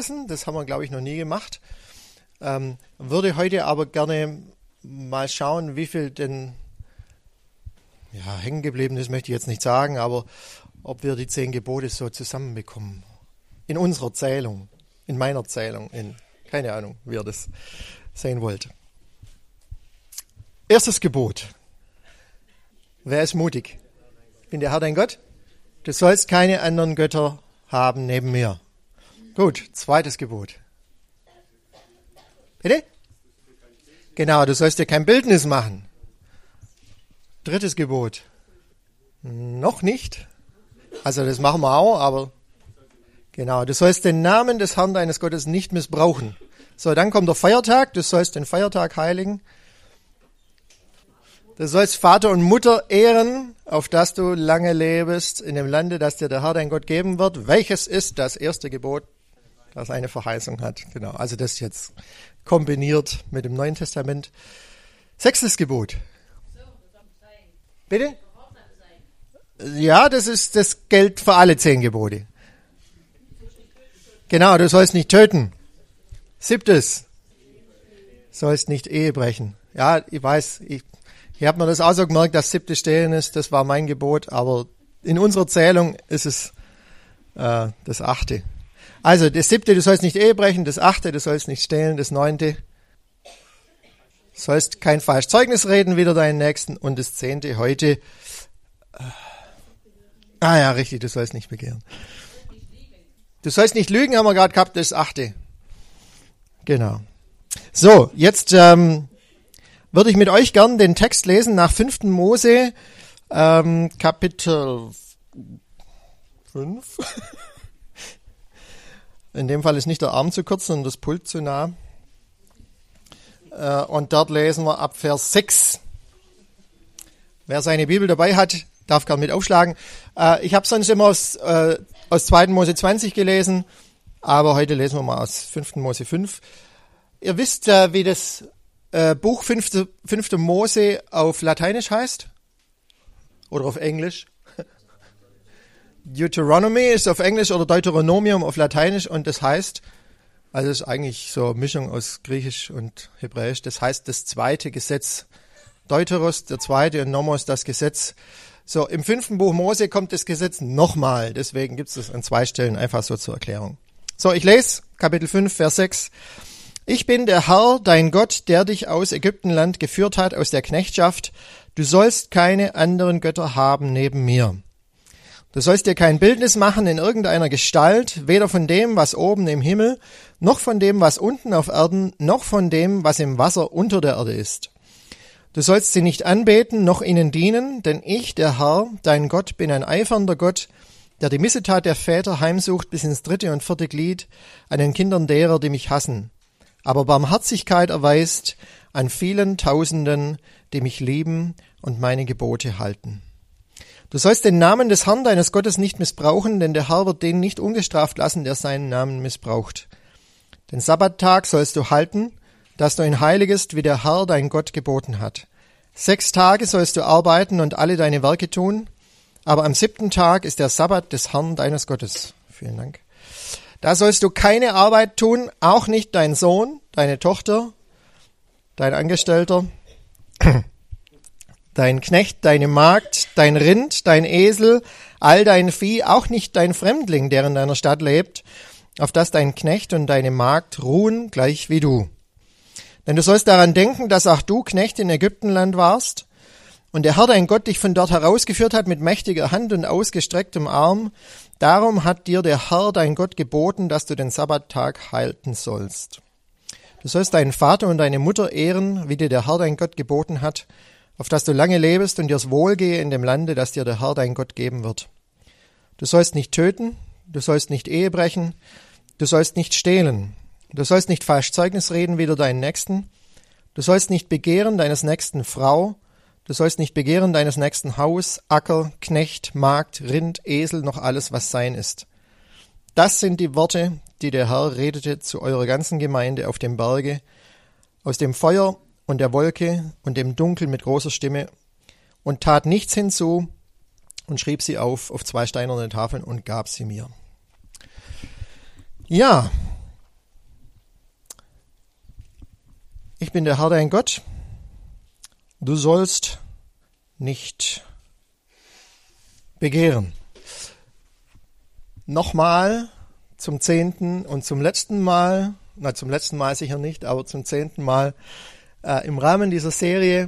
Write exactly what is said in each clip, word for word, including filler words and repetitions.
lesen. Das haben wir, glaube ich, noch nie gemacht. Ähm, würde heute aber gerne mal schauen, wie viel denn ja, hängen geblieben ist, möchte ich jetzt nicht sagen, aber ob wir die zehn Gebote so zusammenbekommen. In unserer Zählung, in meiner Zählung, in keine Ahnung, wie ihr das sehen wollt. Erstes Gebot. Wer ist mutig? Ich bin der Herr dein Gott. Du sollst keine anderen Götter haben neben mir. Gut, zweites Gebot. Bitte? Genau, du sollst dir kein Bildnis machen. Drittes Gebot. Noch nicht. Also das machen wir auch, aber genau, du sollst den Namen des Herrn deines Gottes nicht missbrauchen. So, dann kommt der Feiertag, du sollst den Feiertag heiligen. Du sollst Vater und Mutter ehren, auf dass du lange lebst in dem Lande, das dir der Herr dein Gott geben wird. Welches ist das erste Gebot, das eine Verheißung hat? Genau, also das jetzt kombiniert mit dem Neuen Testament. Sechstes Gebot. Bitte? Ja, das ist, das gilt für alle zehn Gebote. Genau, du sollst nicht töten. Siebtes. Sollst nicht Ehe brechen. Ja, ich weiß, ich, ich habe mir das auch so gemerkt, dass siebte stehen ist, das war mein Gebot, aber in unserer Zählung ist es äh, das achte. Also das siebte, du sollst nicht Ehe brechen, das achte, du sollst nicht stehlen, das neunte, du sollst kein falsches Zeugnis reden wider deinen Nächsten und das zehnte heute, äh, ah ja, richtig, du sollst nicht begehren. Du sollst nicht lügen, haben wir gerade gehabt, das achte. Genau. So, jetzt ähm, würde ich mit euch gern den Text lesen nach fünften Mose, ähm, Kapitel fünf. In dem Fall ist nicht der Arm zu kurz, sondern das Pult zu nah. Äh, und dort lesen wir ab Vers sechs. Wer seine Bibel dabei hat, darf gern mit aufschlagen. Äh, ich habe sonst immer aus, äh, aus zweiten Mose zwanzig gelesen, aber heute lesen wir mal aus fünften Mose fünf. Ihr wisst, äh, wie das äh, Buch fünfte Mose auf Lateinisch heißt? Oder auf Englisch? Deuteronomy ist auf Englisch oder Deuteronomium auf Lateinisch und das heißt, also es ist eigentlich so eine Mischung aus Griechisch und Hebräisch, das heißt das zweite Gesetz. Deuteros, der zweite, und Nomos, das Gesetz. So, im fünften Buch Mose kommt das Gesetz nochmal, deswegen gibt es das an zwei Stellen einfach so zur Erklärung. So, ich lese Kapitel fünf, Vers sechs. Ich bin der Herr, dein Gott, der dich aus Ägyptenland geführt hat, aus der Knechtschaft. Du sollst keine anderen Götter haben neben mir. Du sollst dir kein Bildnis machen in irgendeiner Gestalt, weder von dem, was oben im Himmel, noch von dem, was unten auf Erden, noch von dem, was im Wasser unter der Erde ist. Du sollst sie nicht anbeten, noch ihnen dienen, denn ich, der Herr, dein Gott, bin ein eifernder Gott, der die Missetat der Väter heimsucht bis ins dritte und vierte Glied an den Kindern derer, die mich hassen, aber Barmherzigkeit erweist an vielen Tausenden, die mich lieben und meine Gebote halten. Du sollst den Namen des Herrn deines Gottes nicht missbrauchen, denn der Herr wird den nicht ungestraft lassen, der seinen Namen missbraucht. Den Sabbattag sollst du halten, dass du ihn heiligest, wie der Herr dein Gott geboten hat. Sechs Tage sollst du arbeiten und alle deine Werke tun, aber am siebten Tag ist der Sabbat des Herrn deines Gottes. Vielen Dank. Da sollst du keine Arbeit tun, auch nicht dein Sohn, deine Tochter, dein Angestellter, dein Knecht, deine Magd, dein Rind, dein Esel, all dein Vieh, auch nicht dein Fremdling, der in deiner Stadt lebt, auf das dein Knecht und deine Magd ruhen, gleich wie du. Denn du sollst daran denken, dass auch du Knecht in Ägyptenland warst und der Herr dein Gott dich von dort herausgeführt hat mit mächtiger Hand und ausgestrecktem Arm. Darum hat dir der Herr dein Gott geboten, dass du den Sabbattag halten sollst. Du sollst deinen Vater und deine Mutter ehren, wie dir der Herr dein Gott geboten hat, auf dass du lange lebst und dir's wohlgehe in dem Lande, das dir der Herr dein Gott geben wird. Du sollst nicht töten, du sollst nicht Ehe brechen, du sollst nicht stehlen, du sollst nicht falsch Zeugnis reden wider deinen Nächsten, du sollst nicht begehren deines Nächsten Frau, du sollst nicht begehren deines Nächsten Haus, Acker, Knecht, Magd, Rind, Esel, noch alles, was sein ist. Das sind die Worte, die der Herr redete zu eurer ganzen Gemeinde auf dem Berge, aus dem Feuer und der Wolke und dem Dunkel mit großer Stimme, und tat nichts hinzu und schrieb sie auf auf zwei steinerne Tafeln und gab sie mir. Ja, Ich bin der Herr dein Gott. Du sollst nicht begehren. Nochmal zum zehnten und zum letzten Mal, na zum letzten Mal sicher nicht, aber zum zehnten Mal äh, im Rahmen dieser Serie.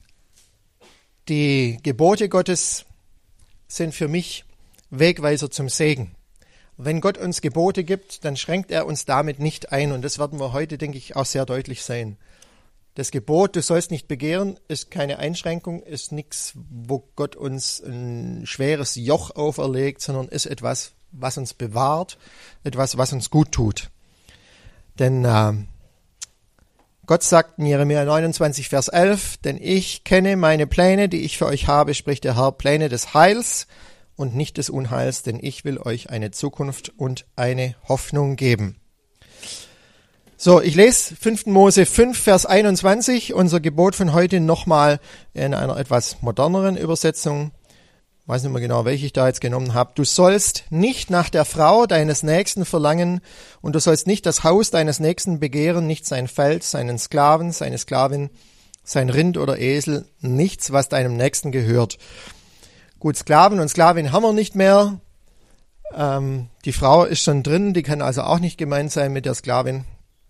Die Gebote Gottes sind für mich Wegweiser zum Segen. Wenn Gott uns Gebote gibt, dann schränkt er uns damit nicht ein. Und das werden wir heute, denke ich, auch sehr deutlich sehen. Das Gebot, du sollst nicht begehren, ist keine Einschränkung, ist nichts, wo Gott uns ein schweres Joch auferlegt, sondern ist etwas, was uns bewahrt, etwas, was uns gut tut. Denn äh, Gott sagt in Jeremia neunundzwanzig, Vers elf, denn ich kenne meine Pläne, die ich für euch habe, spricht der Herr, Pläne des Heils und nicht des Unheils, denn ich will euch eine Zukunft und eine Hoffnung geben. So, ich lese fünften Mose fünf, Vers einundzwanzig, unser Gebot von heute nochmal in einer etwas moderneren Übersetzung. Ich weiß nicht mehr genau, welche ich da jetzt genommen habe. Du sollst nicht nach der Frau deines Nächsten verlangen und du sollst nicht das Haus deines Nächsten begehren, nicht sein Feld, seinen Sklaven, seine Sklavin, sein Rind oder Esel, nichts, was deinem Nächsten gehört. Gut, Sklaven und Sklavin haben wir nicht mehr. Ähm, die Frau ist schon drin, die kann also auch nicht gemeint sein mit der Sklavin.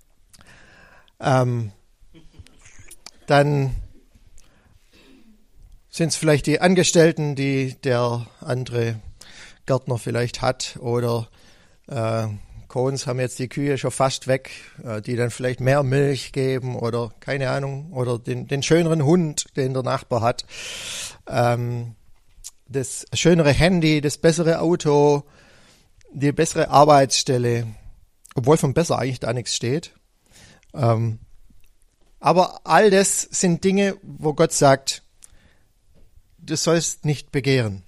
Ähm, dann sind es vielleicht die Angestellten, die der andere Gärtner vielleicht hat. Oder äh, Kohns haben jetzt die Kühe schon fast weg, äh, die dann vielleicht mehr Milch geben oder keine Ahnung. Oder den, den schöneren Hund, den der Nachbar hat. Ähm, das schönere Handy, das bessere Auto, die bessere Arbeitsstelle, obwohl von besser eigentlich da nichts steht. Ähm, aber all das sind Dinge, wo Gott sagt, du sollst nicht begehren.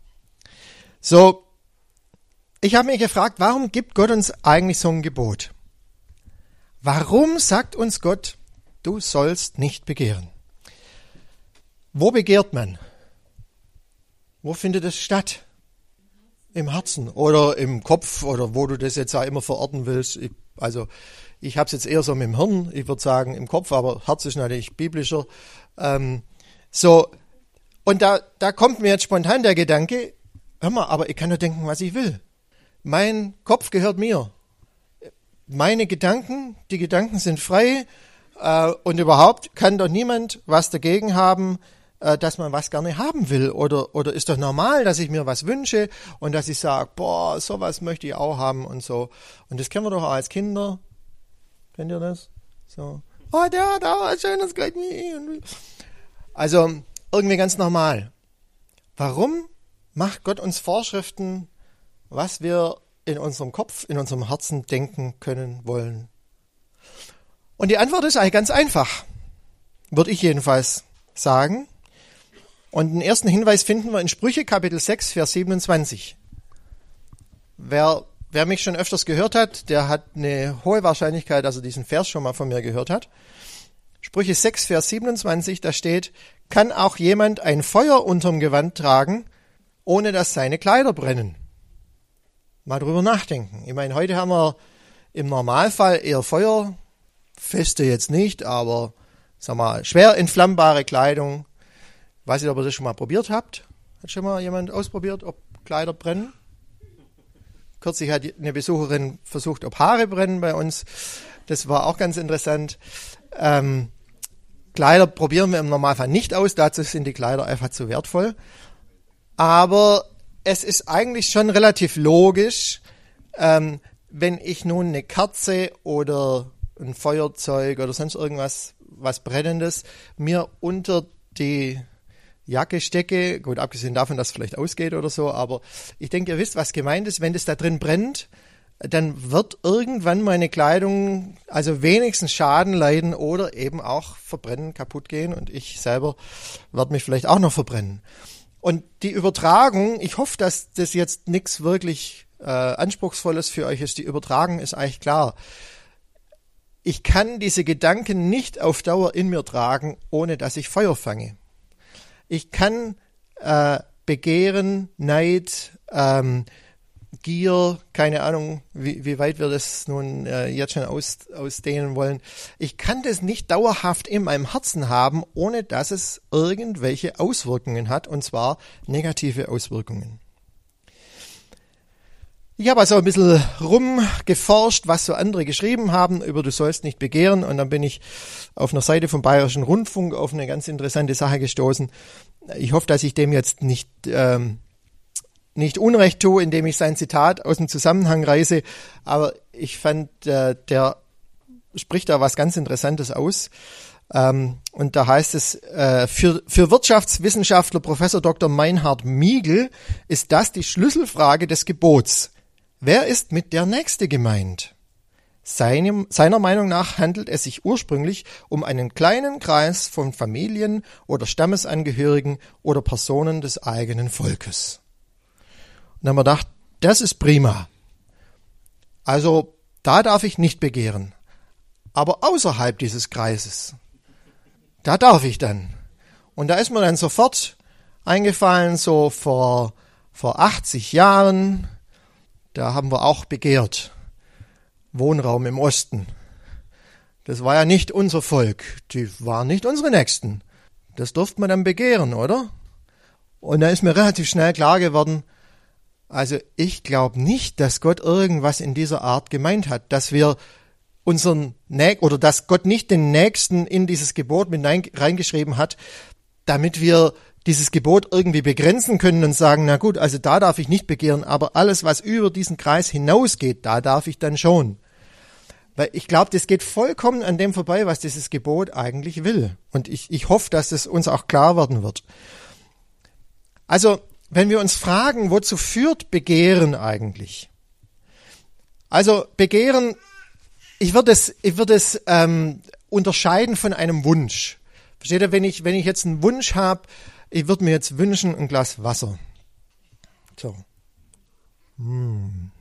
So, ich habe mich gefragt, warum gibt Gott uns eigentlich so ein Gebot? Warum sagt uns Gott, du sollst nicht begehren? Wo begehrt man? Wo findet es statt? Im Herzen oder im Kopf oder wo du das jetzt auch immer verorten willst. Ich, also ich habe es jetzt eher so mit dem Hirn, ich würde sagen im Kopf, aber Herz ist natürlich biblischer. Ähm, so, und da, da kommt mir jetzt spontan der Gedanke, hör mal, aber ich kann doch denken, was ich will. Mein Kopf gehört mir. Meine Gedanken, die Gedanken sind frei äh, und überhaupt kann doch niemand was dagegen haben, dass man was gerne haben will oder oder ist doch normal, dass ich mir was wünsche und dass ich sage, boah, sowas möchte ich auch haben und so. Und das kennen wir doch auch als Kinder. Kennt ihr das? So, oh, der hat auch ein schönes Kleid wie ich. Also irgendwie ganz normal. Warum macht Gott uns Vorschriften, was wir in unserem Kopf, in unserem Herzen denken können, wollen? Und die Antwort ist eigentlich ganz einfach. Würde ich jedenfalls sagen. Und den ersten Hinweis finden wir in Sprüche Kapitel sechs, Vers siebenundzwanzig. Wer, wer mich schon öfters gehört hat, der hat eine hohe Wahrscheinlichkeit, dass er diesen Vers schon mal von mir gehört hat. Sprüche sechs, Vers siebenundzwanzig, da steht, kann auch jemand ein Feuer unterm Gewand tragen, ohne dass seine Kleider brennen? Mal drüber nachdenken. Ich meine, heute haben wir im Normalfall eher Feuer, feste jetzt nicht, aber sag mal, schwer entflammbare Kleidung. Weiß nicht, ob ihr das schon mal probiert habt. Hat schon mal jemand ausprobiert, ob Kleider brennen? Kürzlich hat eine Besucherin versucht, ob Haare brennen bei uns. Das war auch ganz interessant. Ähm, Kleider probieren wir im Normalfall nicht aus. Dazu sind die Kleider einfach zu wertvoll. Aber es ist eigentlich schon relativ logisch, ähm, wenn ich nun eine Kerze oder ein Feuerzeug oder sonst irgendwas, was Brennendes, mir unter die Jacke stecke, gut, abgesehen davon, dass es vielleicht ausgeht oder so, aber ich denke, ihr wisst, was gemeint ist, wenn das da drin brennt, dann wird irgendwann meine Kleidung also wenigstens Schaden leiden oder eben auch verbrennen, kaputt gehen und ich selber werde mich vielleicht auch noch verbrennen. Und die Übertragung, ich hoffe, dass das jetzt nichts wirklich äh, Anspruchsvolles für euch ist, die Übertragung ist eigentlich klar. Ich kann diese Gedanken nicht auf Dauer in mir tragen, ohne dass ich Feuer fange. Ich kann äh, Begehren, Neid, ähm, Gier, keine Ahnung, wie, wie weit wir das nun äh, jetzt schon aus, ausdehnen wollen. Ich kann das nicht dauerhaft in meinem Herzen haben, ohne dass es irgendwelche Auswirkungen hat, und zwar negative Auswirkungen. Ich habe also ein bisschen rumgeforscht, was so andere geschrieben haben über Du sollst nicht begehren, und dann bin ich auf einer Seite vom Bayerischen Rundfunk auf eine ganz interessante Sache gestoßen. Ich hoffe, dass ich dem jetzt nicht ähm, nicht Unrecht tue, indem ich sein Zitat aus dem Zusammenhang reiße, aber ich fand, äh, der spricht da was ganz Interessantes aus. Ähm, und da heißt es, äh, für, für Wirtschaftswissenschaftler Professor Doktor Meinhard Miegel ist das die Schlüsselfrage des Gebots. Wer ist mit der Nächste gemeint? Seinem, seiner Meinung nach handelt es sich ursprünglich um einen kleinen Kreis von Familien oder Stammesangehörigen oder Personen des eigenen Volkes. Und dann haben wir gedacht, das ist prima. Also da darf ich nicht begehren. Aber außerhalb dieses Kreises, da darf ich dann. Und da ist mir dann sofort eingefallen, so vor, vor achtzig Jahren, da haben wir auch begehrt. Wohnraum im Osten. Das war ja nicht unser Volk. Die waren nicht unsere Nächsten. Das durfte man dann begehren, oder? Und da ist mir relativ schnell klar geworden, also ich glaube nicht, dass Gott irgendwas in dieser Art gemeint hat, dass wir unseren Nä- oder dass Gott nicht den Nächsten in dieses Gebot mit reingeschrieben hat, damit wir dieses Gebot irgendwie begrenzen können und sagen, na gut, also da darf ich nicht begehren, aber alles, was über diesen Kreis hinausgeht, da darf ich dann schon. Weil ich glaube, das geht vollkommen an dem vorbei, was dieses Gebot eigentlich will. Und ich, ich hoffe, dass es uns auch klar werden wird. Also, wenn wir uns fragen, wozu führt Begehren eigentlich? Also, Begehren, ich würde es, ich würde es ähm, unterscheiden von einem Wunsch. Versteht ihr, wenn ich, wenn ich jetzt einen Wunsch habe, ich würde mir jetzt wünschen, ein Glas Wasser. So. Hm.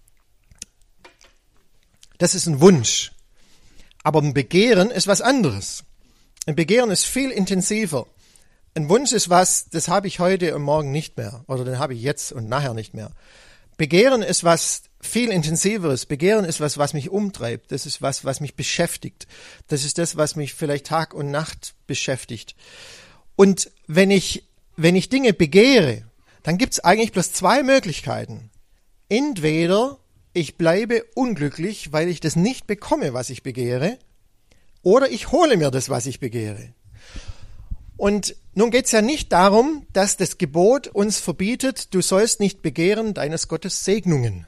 Das ist ein Wunsch. Aber ein Begehren ist was anderes. Ein Begehren ist viel intensiver. Ein Wunsch ist was, das habe ich heute und morgen nicht mehr. Oder den habe ich jetzt und nachher nicht mehr. Begehren ist was viel intensiveres. Begehren ist was, was mich umtreibt. Das ist was, was mich beschäftigt. Das ist das, was mich vielleicht Tag und Nacht beschäftigt. Und wenn ich, wenn ich Dinge begehre, dann gibt es eigentlich bloß zwei Möglichkeiten. Entweder ich bleibe unglücklich, weil ich das nicht bekomme, was ich begehre, oder ich hole mir das, was ich begehre. Und nun geht es ja nicht darum, dass das Gebot uns verbietet, du sollst nicht begehren deines Gottes Segnungen.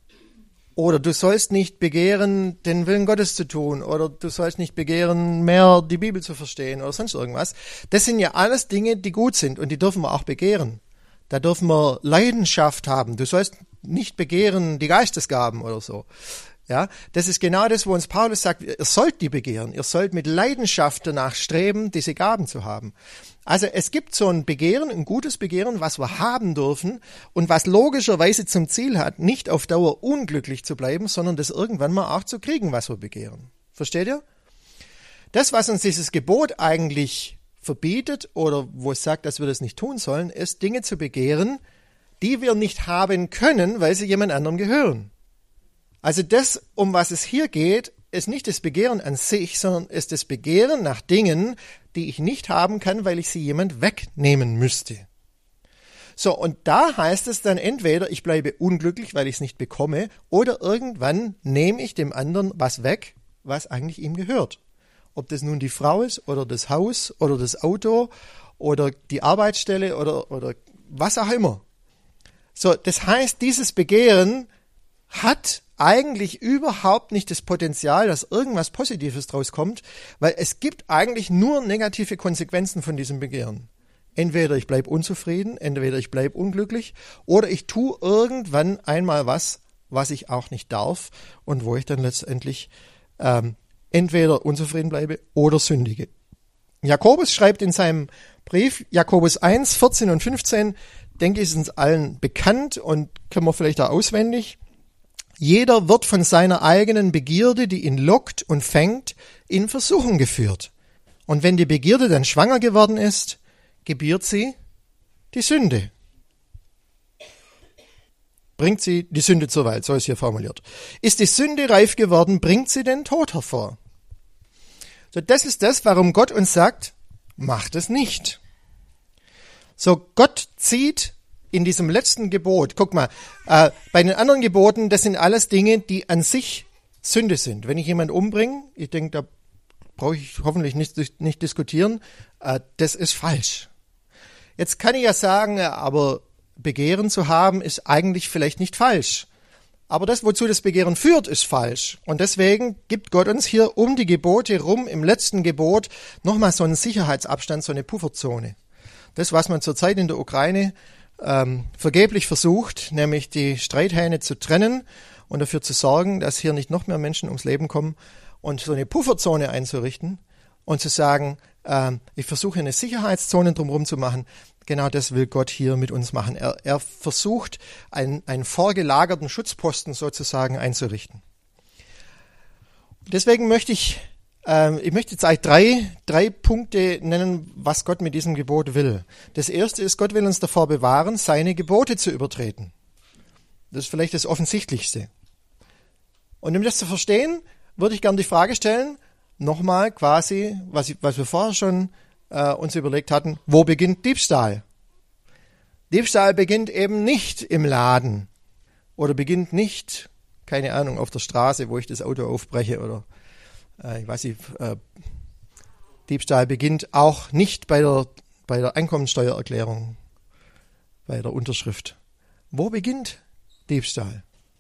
Oder du sollst nicht begehren, den Willen Gottes zu tun. Oder du sollst nicht begehren, mehr die Bibel zu verstehen oder sonst irgendwas. Das sind ja alles Dinge, die gut sind und die dürfen wir auch begehren. Da dürfen wir Leidenschaft haben. Du sollst nicht begehren die Geistesgaben oder so. Ja, das ist genau das, wo uns Paulus sagt, ihr sollt die begehren. Ihr sollt mit Leidenschaft danach streben, diese Gaben zu haben. Also es gibt so ein Begehren, ein gutes Begehren, was wir haben dürfen und was logischerweise zum Ziel hat, nicht auf Dauer unglücklich zu bleiben, sondern das irgendwann mal auch zu kriegen, was wir begehren. Versteht ihr? Das, was uns dieses Gebot eigentlich verbietet oder wo es sagt, dass wir das nicht tun sollen, ist, Dinge zu begehren, die wir nicht haben können, weil sie jemand anderem gehören. Also das, um was es hier geht, ist nicht das Begehren an sich, sondern ist das Begehren nach Dingen, die ich nicht haben kann, weil ich sie jemand wegnehmen müsste. So, und da heißt es dann entweder, ich bleibe unglücklich, weil ich es nicht bekomme, oder irgendwann nehme ich dem anderen was weg, was eigentlich ihm gehört. Ob das nun die Frau ist, oder das Haus, oder das Auto, oder die Arbeitsstelle, oder, oder was auch immer. So, das heißt, dieses Begehren hat eigentlich überhaupt nicht das Potenzial, dass irgendwas Positives draus kommt, weil es gibt eigentlich nur negative Konsequenzen von diesem Begehren. Entweder ich bleibe unzufrieden, entweder ich bleibe unglücklich oder ich tue irgendwann einmal was, was ich auch nicht darf und wo ich dann letztendlich ähm, entweder unzufrieden bleibe oder sündige. Jakobus schreibt in seinem Brief, Jakobus eins, vierzehn und fünfzehn, denke ich, ist uns allen bekannt und können wir vielleicht auch auswendig. Jeder wird von seiner eigenen Begierde, die ihn lockt und fängt, in Versuchung geführt. Und wenn die Begierde dann schwanger geworden ist, gebiert sie die Sünde. bringt sie die Sünde zur Welt, so ist hier formuliert. Ist die Sünde reif geworden, bringt sie den Tod hervor. So, das ist das, warum Gott uns sagt, macht es nicht. So, Gott zieht in diesem letzten Gebot, guck mal, äh, bei den anderen Geboten, das sind alles Dinge, die an sich Sünde sind. Wenn ich jemanden umbringe, ich denke, da brauche ich hoffentlich nicht, nicht diskutieren, äh, das ist falsch. Jetzt kann ich ja sagen, aber Begehren zu haben, ist eigentlich vielleicht nicht falsch. Aber das, wozu das Begehren führt, ist falsch. Und deswegen gibt Gott uns hier um die Gebote rum, im letzten Gebot, nochmal so einen Sicherheitsabstand, so eine Pufferzone. Das, was man zurzeit in der Ukraine ähm, vergeblich versucht, nämlich die Streithähne zu trennen und dafür zu sorgen, dass hier nicht noch mehr Menschen ums Leben kommen und so eine Pufferzone einzurichten und zu sagen, ähm, ich versuche eine Sicherheitszone drumherum zu machen. Genau das will Gott hier mit uns machen. Er, er versucht, einen, einen vorgelagerten Schutzposten sozusagen einzurichten. Deswegen möchte ich, ähm, ich möchte jetzt eigentlich drei, drei Punkte nennen, was Gott mit diesem Gebot will. Das erste ist, Gott will uns davor bewahren, seine Gebote zu übertreten. Das ist vielleicht das Offensichtlichste. Und um das zu verstehen, würde ich gerne die Frage stellen, nochmal quasi, was, ich, was wir vorher schon äh, uns überlegt hatten, wo beginnt Diebstahl? Diebstahl beginnt eben nicht im Laden oder beginnt nicht, keine Ahnung, auf der Straße, wo ich das Auto aufbreche oder äh, ich weiß nicht, äh, Diebstahl beginnt auch nicht bei der, bei der Einkommensteuererklärung, bei der Unterschrift. Wo beginnt Diebstahl?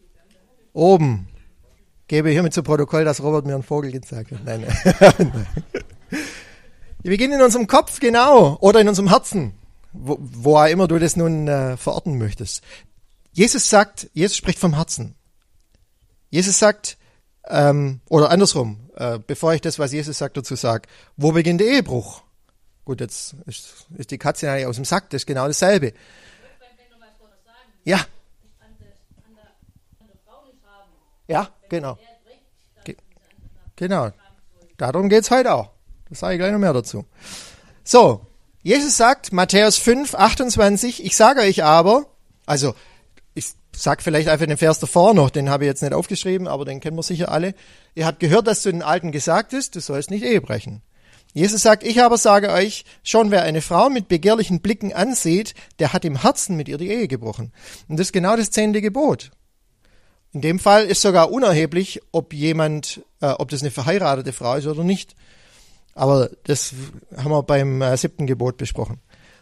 Oben. Gebe hiermit zu Protokoll, dass Robert mir einen Vogel gezeigt hat. Nein, nein. Wir beginnen in unserem Kopf, genau, oder in unserem Herzen, wo, wo auch immer du das nun äh, verorten möchtest. Jesus sagt, Jesus spricht vom Herzen. Jesus sagt, ähm, oder andersrum, äh, bevor ich das, was Jesus sagt, dazu sage, wo beginnt der Ehebruch? Gut, jetzt ist, ist die Katze eigentlich aus dem Sack, das ist genau dasselbe. Ja. Ja, genau. Ge- genau. Darum geht's heute auch. Das sage ich gleich noch mehr dazu. So, Jesus sagt, Matthäus fünf, achtundzwanzig, ich sage euch aber, also ich sage vielleicht einfach den Vers davor noch, den habe ich jetzt nicht aufgeschrieben, aber den kennen wir sicher alle. Ihr habt gehört, dass zu den Alten gesagt ist, du sollst nicht Ehe brechen. Jesus sagt, ich aber sage euch, schon wer eine Frau mit begehrlichen Blicken ansieht, der hat im Herzen mit ihr die Ehe gebrochen. Und das ist genau das zehnte Gebot. In dem Fall ist sogar unerheblich, ob jemand, äh, ob das eine verheiratete Frau ist oder nicht. Aber das haben wir beim äh, siebten Gebot besprochen.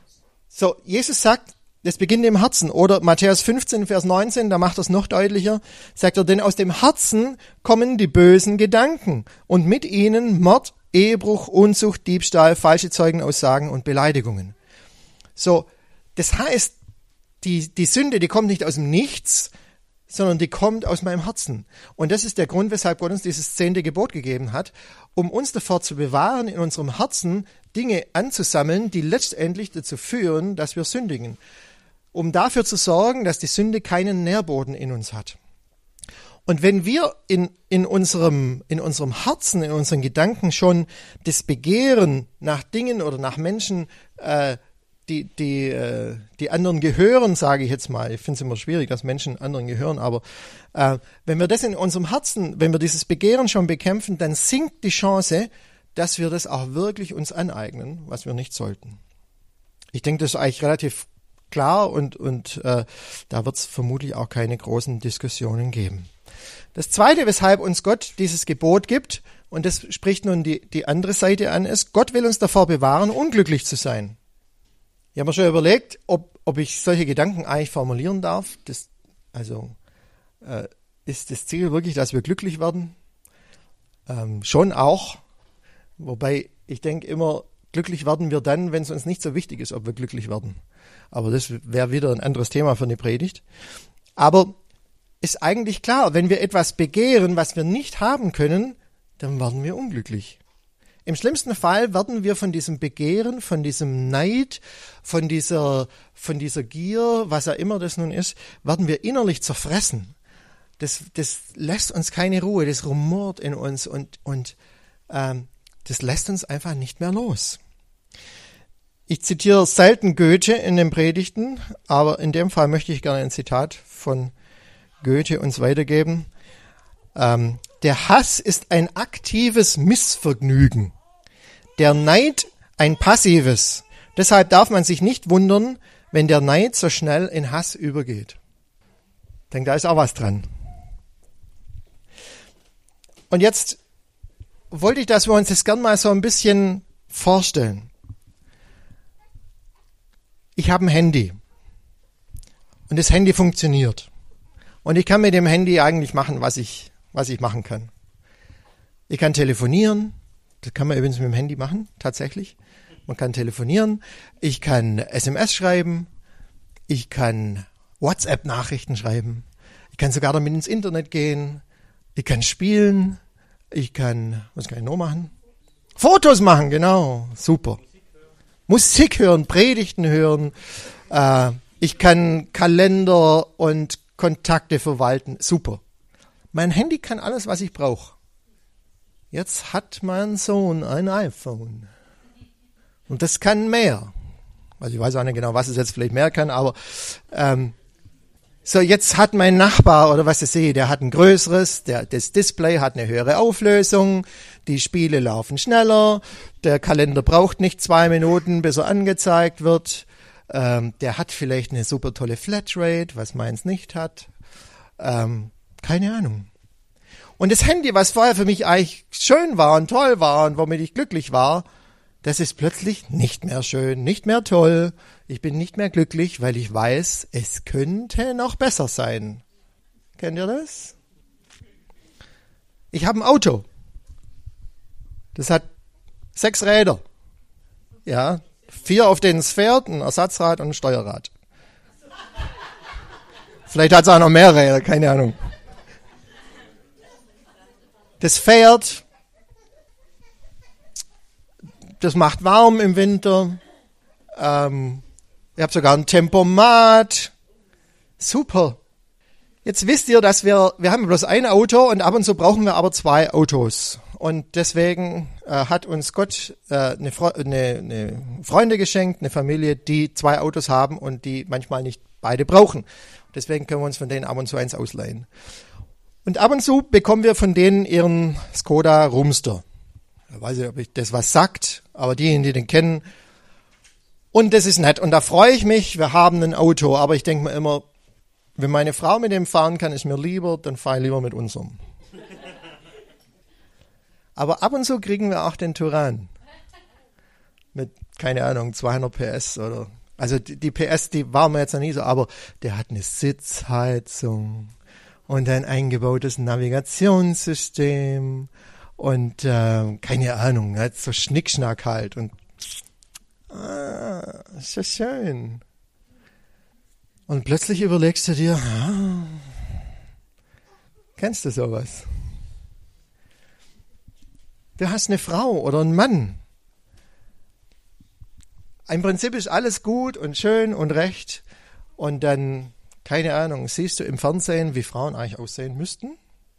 So, Jesus sagt, das beginnt im Herzen. Oder Matthäus fünfzehn, Vers neunzehn, da macht er es noch deutlicher, sagt er, denn aus dem Herzen kommen die bösen Gedanken und mit ihnen Mord, Ehebruch, Unzucht, Diebstahl, falsche Zeugenaussagen und Beleidigungen. So, das heißt, die, die Sünde, die kommt nicht aus dem Nichts, sondern die kommt aus meinem Herzen. Und das ist der Grund, weshalb Gott uns dieses zehnte Gebot gegeben hat, um uns davor zu bewahren, in unserem Herzen Dinge anzusammeln, die letztendlich dazu führen, dass wir sündigen. Um dafür zu sorgen, dass die Sünde keinen Nährboden in uns hat. Und wenn wir in, in, unserem, in unserem Herzen, in unseren Gedanken schon das Begehren nach Dingen oder nach Menschen, äh, die, die, äh, die anderen gehören, sage ich jetzt mal, ich finde es immer schwierig, dass Menschen anderen gehören, aber äh, wenn wir das in unserem Herzen, wenn wir dieses Begehren schon bekämpfen, dann sinkt die Chance, dass wir das auch wirklich uns aneignen, was wir nicht sollten. Ich denke, das ist eigentlich relativ klar und, und äh, da wird es vermutlich auch keine großen Diskussionen geben. Das Zweite, weshalb uns Gott dieses Gebot gibt, und das spricht nun die, die andere Seite an, ist, Gott will uns davor bewahren, unglücklich zu sein. Ich habe mir schon überlegt, ob, ob ich solche Gedanken eigentlich formulieren darf. Das, also äh, ist das Ziel wirklich, dass wir glücklich werden? Ähm, schon auch. Wobei ich denke immer, glücklich werden wir dann, wenn es uns nicht so wichtig ist, ob wir glücklich werden. Aber das wäre wieder ein anderes Thema für eine Predigt. Aber ist eigentlich klar, wenn wir etwas begehren, was wir nicht haben können, dann werden wir unglücklich. Im schlimmsten Fall werden wir von diesem Begehren, von diesem Neid, von dieser, von dieser Gier, was auch immer das nun ist, werden wir innerlich zerfressen. Das, das lässt uns keine Ruhe, das rumort in uns und, und ähm, das lässt uns einfach nicht mehr los. Ich zitiere selten Goethe in den Predigten, aber in dem Fall möchte ich gerne ein Zitat von Goethe uns weitergeben. Ähm, der Hass ist ein aktives Missvergnügen. Der Neid ein passives. Deshalb darf man sich nicht wundern, wenn der Neid so schnell in Hass übergeht. Ich denke, da ist auch was dran. Und jetzt wollte ich, dass wir uns das gern mal so ein bisschen vorstellen. Ich habe ein Handy. Und das Handy funktioniert. Und ich kann mit dem Handy eigentlich machen, was ich, was ich machen kann. Ich kann telefonieren. Das kann man übrigens mit dem Handy machen, tatsächlich. Man kann telefonieren. Ich kann S M S schreiben. Ich kann WhatsApp-Nachrichten schreiben. Ich kann sogar damit ins Internet gehen. Ich kann spielen. Ich kann, was kann ich noch machen? Fotos machen, genau. Super. Musik hören, Predigten hören. Äh, ich kann Kalender und Kontakte verwalten. Super. Mein Handy kann alles, was ich brauche. Jetzt hat mein Sohn ein iPhone. Und das kann mehr. Also ich weiß auch nicht genau, was es jetzt vielleicht mehr kann, aber ähm, so, jetzt hat mein Nachbar oder was ich sehe, der hat ein größeres, der, das Display hat eine höhere Auflösung, die Spiele laufen schneller, der Kalender braucht nicht zwei Minuten, bis er angezeigt wird, ähm, der hat vielleicht eine super tolle Flatrate, was meins nicht hat, ähm, keine Ahnung. Und das Handy, was vorher für mich eigentlich schön war und toll war und womit ich glücklich war, das ist plötzlich nicht mehr schön, nicht mehr toll. Ich bin nicht mehr glücklich, weil ich weiß, es könnte noch besser sein. Kennt ihr das? Ich habe ein Auto. Das hat sechs Räder. Ja, vier, auf denen es fährt, ein Ersatzrad und ein Steuerrad. Vielleicht hat es auch noch mehr Räder, keine Ahnung. Das fährt, das macht warm im Winter. Ähm, ich habe sogar ein Tempomat. Super. Jetzt wisst ihr, dass wir, wir haben bloß ein Auto und ab und zu brauchen wir aber zwei Autos. Und deswegen äh, hat uns Gott äh, eine, Fre- eine, eine Freunde geschenkt, eine Familie, die zwei Autos haben und die manchmal nicht beide brauchen. Deswegen können wir uns von denen ab und zu eins ausleihen. Und ab und zu bekommen wir von denen ihren Skoda Rumster. Ich weiß nicht, ob ich das was sagt, aber diejenigen, die den kennen. Und das ist nett. Und da freue ich mich, wir haben ein Auto. Aber ich denke mir immer, wenn meine Frau mit dem fahren kann, ist mir lieber, dann fahre ich lieber mit unserem. Aber ab und zu kriegen wir auch den Touran. Mit, keine Ahnung, zweihundert P S oder, also die, die P S, die waren mir jetzt noch nie so, aber der hat eine Sitzheizung und ein eingebautes Navigationssystem und äh, keine Ahnung, hat so Schnickschnack halt und ah, ist ja schön. Und plötzlich überlegst du dir, ah, kennst du sowas? Du hast eine Frau oder einen Mann. Im Prinzip ist alles gut und schön und recht und dann, keine Ahnung, siehst du im Fernsehen, wie Frauen eigentlich aussehen müssten.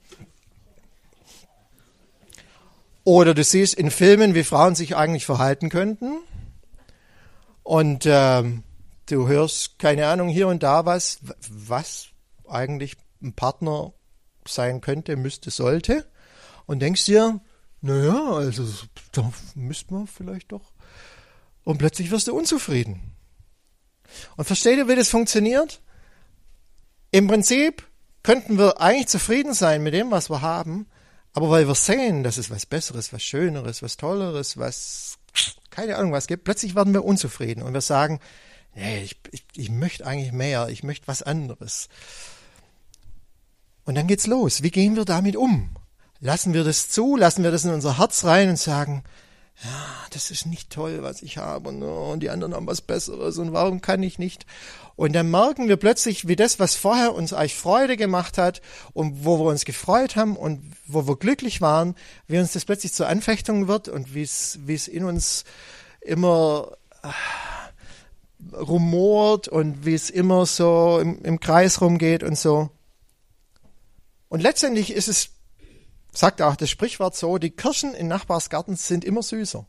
Oder du siehst in Filmen, wie Frauen sich eigentlich verhalten könnten. Und ähm, du hörst, keine Ahnung, hier und da was, was eigentlich ein Partner sein könnte, müsste, sollte. Und denkst dir, naja, also da müsste man vielleicht doch. Und plötzlich wirst du unzufrieden. Und versteht ihr, wie das funktioniert? Im Prinzip könnten wir eigentlich zufrieden sein mit dem, was wir haben, aber weil wir sehen, dass es was Besseres, was Schöneres, was Tolleres, was, keine Ahnung, was gibt, plötzlich werden wir unzufrieden und wir sagen, nee, ich, ich, ich möchte eigentlich mehr, ich möchte was anderes. Und dann geht's los. Wie gehen wir damit um? Lassen wir das zu, lassen wir das in unser Herz rein und sagen, ja, das ist nicht toll, was ich habe und, und die anderen haben was Besseres und warum kann ich nicht? Und dann merken wir plötzlich, wie das, was vorher uns eigentlich Freude gemacht hat und wo wir uns gefreut haben und wo wir glücklich waren, wie uns das plötzlich zur Anfechtung wird und wie es, wie es in uns immer äh, rumort und wie es immer so im, im Kreis rumgeht und so. Und letztendlich ist es, sagt auch das Sprichwort so, die Kirschen in Nachbarsgarten sind immer süßer.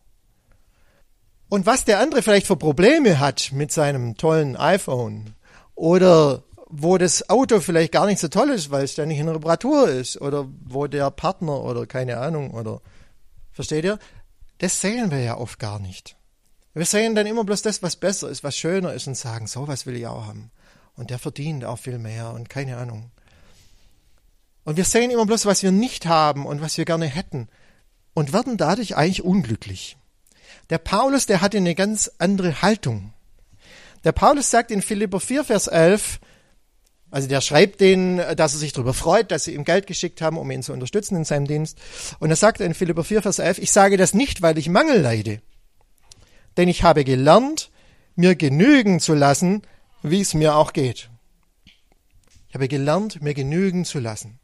Und was der andere vielleicht für Probleme hat mit seinem tollen iPhone oder wo das Auto vielleicht gar nicht so toll ist, weil es ständig in Reparatur ist oder wo der Partner oder keine Ahnung oder, versteht ihr? Das sehen wir ja oft gar nicht. Wir sehen dann immer bloß das, was besser ist, was schöner ist und sagen, so was will ich auch haben. Und der verdient auch viel mehr und keine Ahnung. Und wir sehen immer bloß, was wir nicht haben und was wir gerne hätten und werden dadurch eigentlich unglücklich. Der Paulus, der hatte eine ganz andere Haltung. Der Paulus sagt in Philipper vier, Vers elf, also der schreibt denen, dass er sich darüber freut, dass sie ihm Geld geschickt haben, um ihn zu unterstützen in seinem Dienst. Und er sagt in Philipper vier, Vers elf, ich sage das nicht, weil ich Mangel leide, denn ich habe gelernt, mir genügen zu lassen, wie es mir auch geht. Ich habe gelernt, mir genügen zu lassen.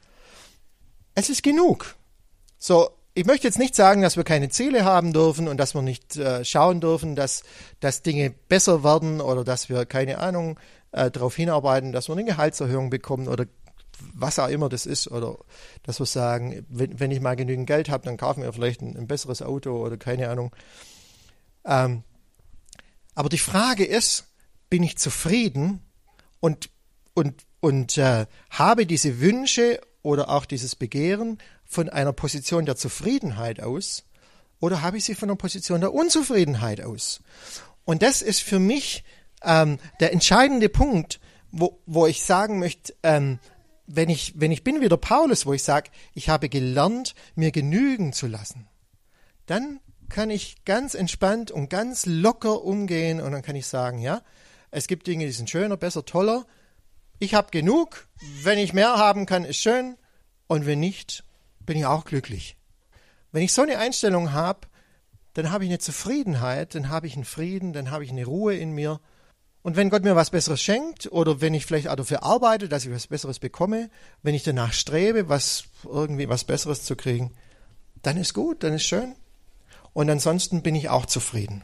Es ist genug. So, ich möchte jetzt nicht sagen, dass wir keine Ziele haben dürfen und dass wir nicht äh, schauen dürfen, dass, dass Dinge besser werden oder dass wir, keine Ahnung, äh, darauf hinarbeiten, dass wir eine Gehaltserhöhung bekommen oder was auch immer das ist. Oder dass wir sagen, wenn, wenn ich mal genügend Geld habe, dann kaufen wir vielleicht ein, ein besseres Auto oder keine Ahnung. Ähm, aber die Frage ist, bin ich zufrieden und, und, und äh, habe diese Wünsche oder auch dieses Begehren von einer Position der Zufriedenheit aus oder habe ich sie von einer Position der Unzufriedenheit aus? Und das ist für mich ähm, der entscheidende Punkt, wo, wo ich sagen möchte, ähm, wenn ich, wenn ich bin wie der Paulus, wo ich sage, ich habe gelernt, mir genügen zu lassen, dann kann ich ganz entspannt und ganz locker umgehen und dann kann ich sagen, ja, es gibt Dinge, die sind schöner, besser, toller. Ich habe genug. Wenn ich mehr haben kann, ist schön. Und wenn nicht, bin ich auch glücklich. Wenn ich so eine Einstellung habe, dann habe ich eine Zufriedenheit, dann habe ich einen Frieden, dann habe ich eine Ruhe in mir. Und wenn Gott mir was Besseres schenkt oder wenn ich vielleicht auch dafür arbeite, dass ich was Besseres bekomme, wenn ich danach strebe, was irgendwie was Besseres zu kriegen, dann ist gut, dann ist schön. Und ansonsten bin ich auch zufrieden.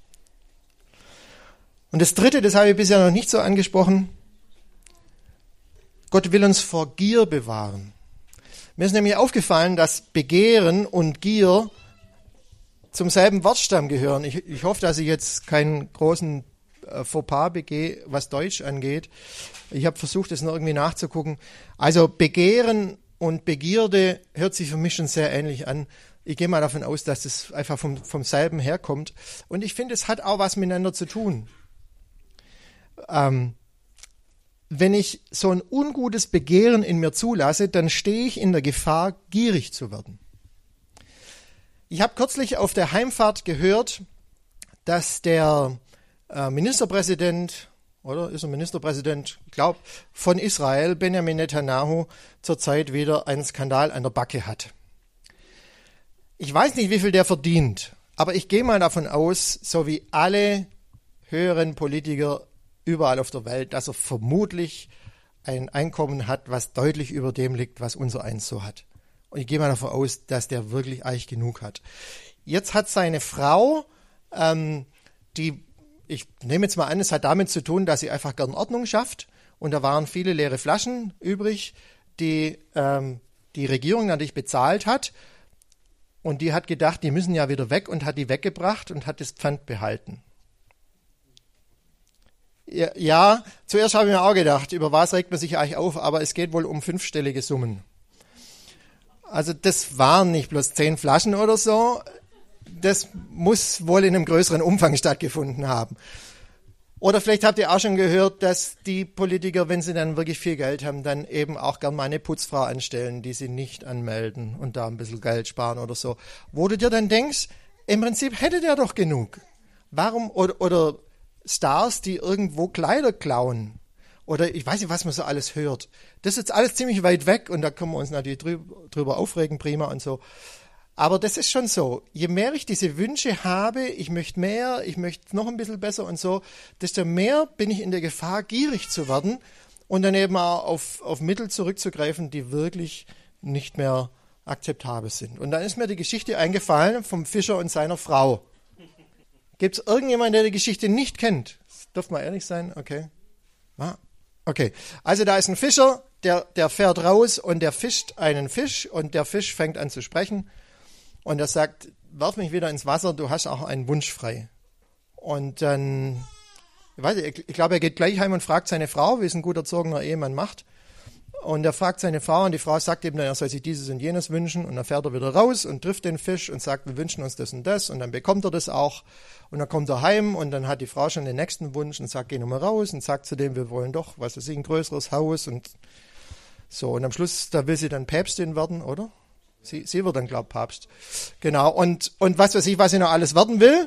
Und das Dritte, das habe ich bisher noch nicht so angesprochen, Gott will uns vor Gier bewahren. Mir ist nämlich aufgefallen, dass Begehren und Gier zum selben Wortstamm gehören. Ich, ich hoffe, dass ich jetzt keinen großen äh, Fauxpas begehe, was Deutsch angeht. Ich habe versucht, das noch irgendwie nachzugucken. Also Begehren und Begierde hört sich für mich schon sehr ähnlich an. Ich gehe mal davon aus, dass es einfach vom, vom selben herkommt. Und ich finde, es hat auch was miteinander zu tun. Ähm, wenn ich so ein ungutes Begehren in mir zulasse, dann stehe ich in der Gefahr, gierig zu werden. Ich habe kürzlich auf der Heimfahrt gehört, dass der äh, Ministerpräsident, oder ist er Ministerpräsident, ich glaube, von Israel, Benjamin Netanyahu, zurzeit wieder einen Skandal an der Backe hat. Ich weiß nicht, wie viel der verdient, aber ich gehe mal davon aus, so wie alle höheren Politiker überall auf der Welt, dass er vermutlich ein Einkommen hat, was deutlich über dem liegt, was unser eins so hat. Und ich gehe mal davon aus, dass der wirklich eigentlich genug hat. Jetzt hat seine Frau, ähm, die, ich nehme jetzt mal an, es hat damit zu tun, dass sie einfach gern Ordnung schafft. Und da waren viele leere Flaschen übrig, die ähm, die Regierung natürlich bezahlt hat. Und die hat gedacht, die müssen ja wieder weg und hat die weggebracht und hat das Pfand behalten. Ja, ja, zuerst habe ich mir auch gedacht, über was regt man sich eigentlich auf, aber es geht wohl um fünfstellige Summen. Also das waren nicht bloß zehn Flaschen oder so, das muss wohl in einem größeren Umfang stattgefunden haben. Oder vielleicht habt ihr auch schon gehört, dass die Politiker, wenn sie dann wirklich viel Geld haben, dann eben auch gern mal eine Putzfrau anstellen, die sie nicht anmelden und da ein bisschen Geld sparen oder so. Wo du dir dann denkst, im Prinzip hätte der doch genug. Warum, oder, oder Stars, die irgendwo Kleider klauen. Oder ich weiß nicht, was man so alles hört. Das ist jetzt alles ziemlich weit weg und da können wir uns natürlich drüber, drüber aufregen, prima und so. Aber das ist schon so. Je mehr ich diese Wünsche habe, ich möchte mehr, ich möchte noch ein bisschen besser und so, desto mehr bin ich in der Gefahr, gierig zu werden und dann eben auch auf, auf Mittel zurückzugreifen, die wirklich nicht mehr akzeptabel sind. Und dann ist mir die Geschichte eingefallen vom Fischer und seiner Frau. Gibt es irgendjemanden, der die Geschichte nicht kennt? Dürft mal ehrlich sein? Okay. Ah, okay. Also da ist ein Fischer, der, der fährt raus und der fischt einen Fisch und der Fisch fängt an zu sprechen und er sagt, werf mich wieder ins Wasser, du hast auch einen Wunsch frei. Und dann Ich weiß nicht, ich glaube, er geht gleich heim und fragt seine Frau, wie es ein gut erzogener Ehemann macht. Und er fragt seine Frau und die Frau sagt eben, er soll sich dieses und jenes wünschen. Und dann fährt er wieder raus und trifft den Fisch und sagt, wir wünschen uns das und das. Und dann bekommt er das auch. Und dann kommt er heim und dann hat die Frau schon den nächsten Wunsch und sagt, geh nochmal raus und sagt zu dem, wir wollen doch, was weiß ich, ein größeres Haus. Und so. Und am Schluss, da will sie dann Päpstin werden, oder? Sie, sie wird dann, glaube ich, Papst. Genau. Und, und was weiß ich, was sie noch alles werden will.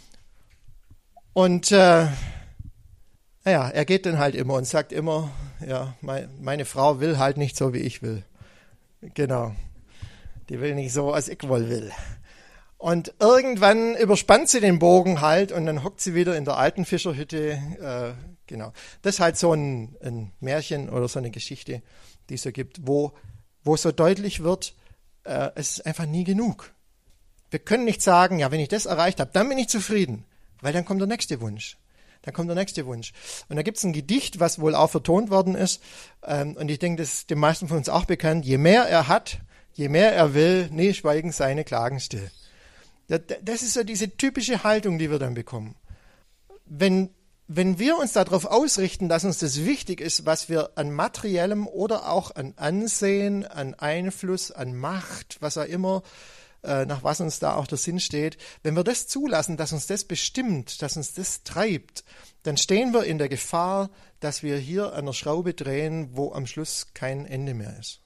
Und äh, naja, er geht dann halt immer und sagt immer, ja, mein, meine Frau will halt nicht so, wie ich will. Genau. Die will nicht so, als ich wohl will. Und irgendwann überspannt sie den Bogen halt und dann hockt sie wieder in der alten Fischerhütte. Äh, genau. Das ist halt so ein, ein Märchen oder so eine Geschichte, die es so gibt, wo, wo so deutlich wird, äh, es ist einfach nie genug. Wir können nicht sagen, ja, wenn ich das erreicht habe, dann bin ich zufrieden, weil dann kommt der nächste Wunsch. Dann kommt der nächste Wunsch. Und da gibt es ein Gedicht, was wohl auch vertont worden ist. Ähm, und ich denke, das ist den meisten von uns auch bekannt. Je mehr er hat, je mehr er will, nee, schweigen seine Klagen still. Das, das ist so diese typische Haltung, die wir dann bekommen. Wenn, wenn wir uns darauf ausrichten, dass uns das wichtig ist, was wir an materiellem oder auch an Ansehen, an Einfluss, an Macht, was auch immer, nach was uns da auch der Sinn steht, wenn wir das zulassen, dass uns das bestimmt, dass uns das treibt, dann stehen wir in der Gefahr, dass wir hier an der Schraube drehen, wo am Schluss kein Ende mehr ist.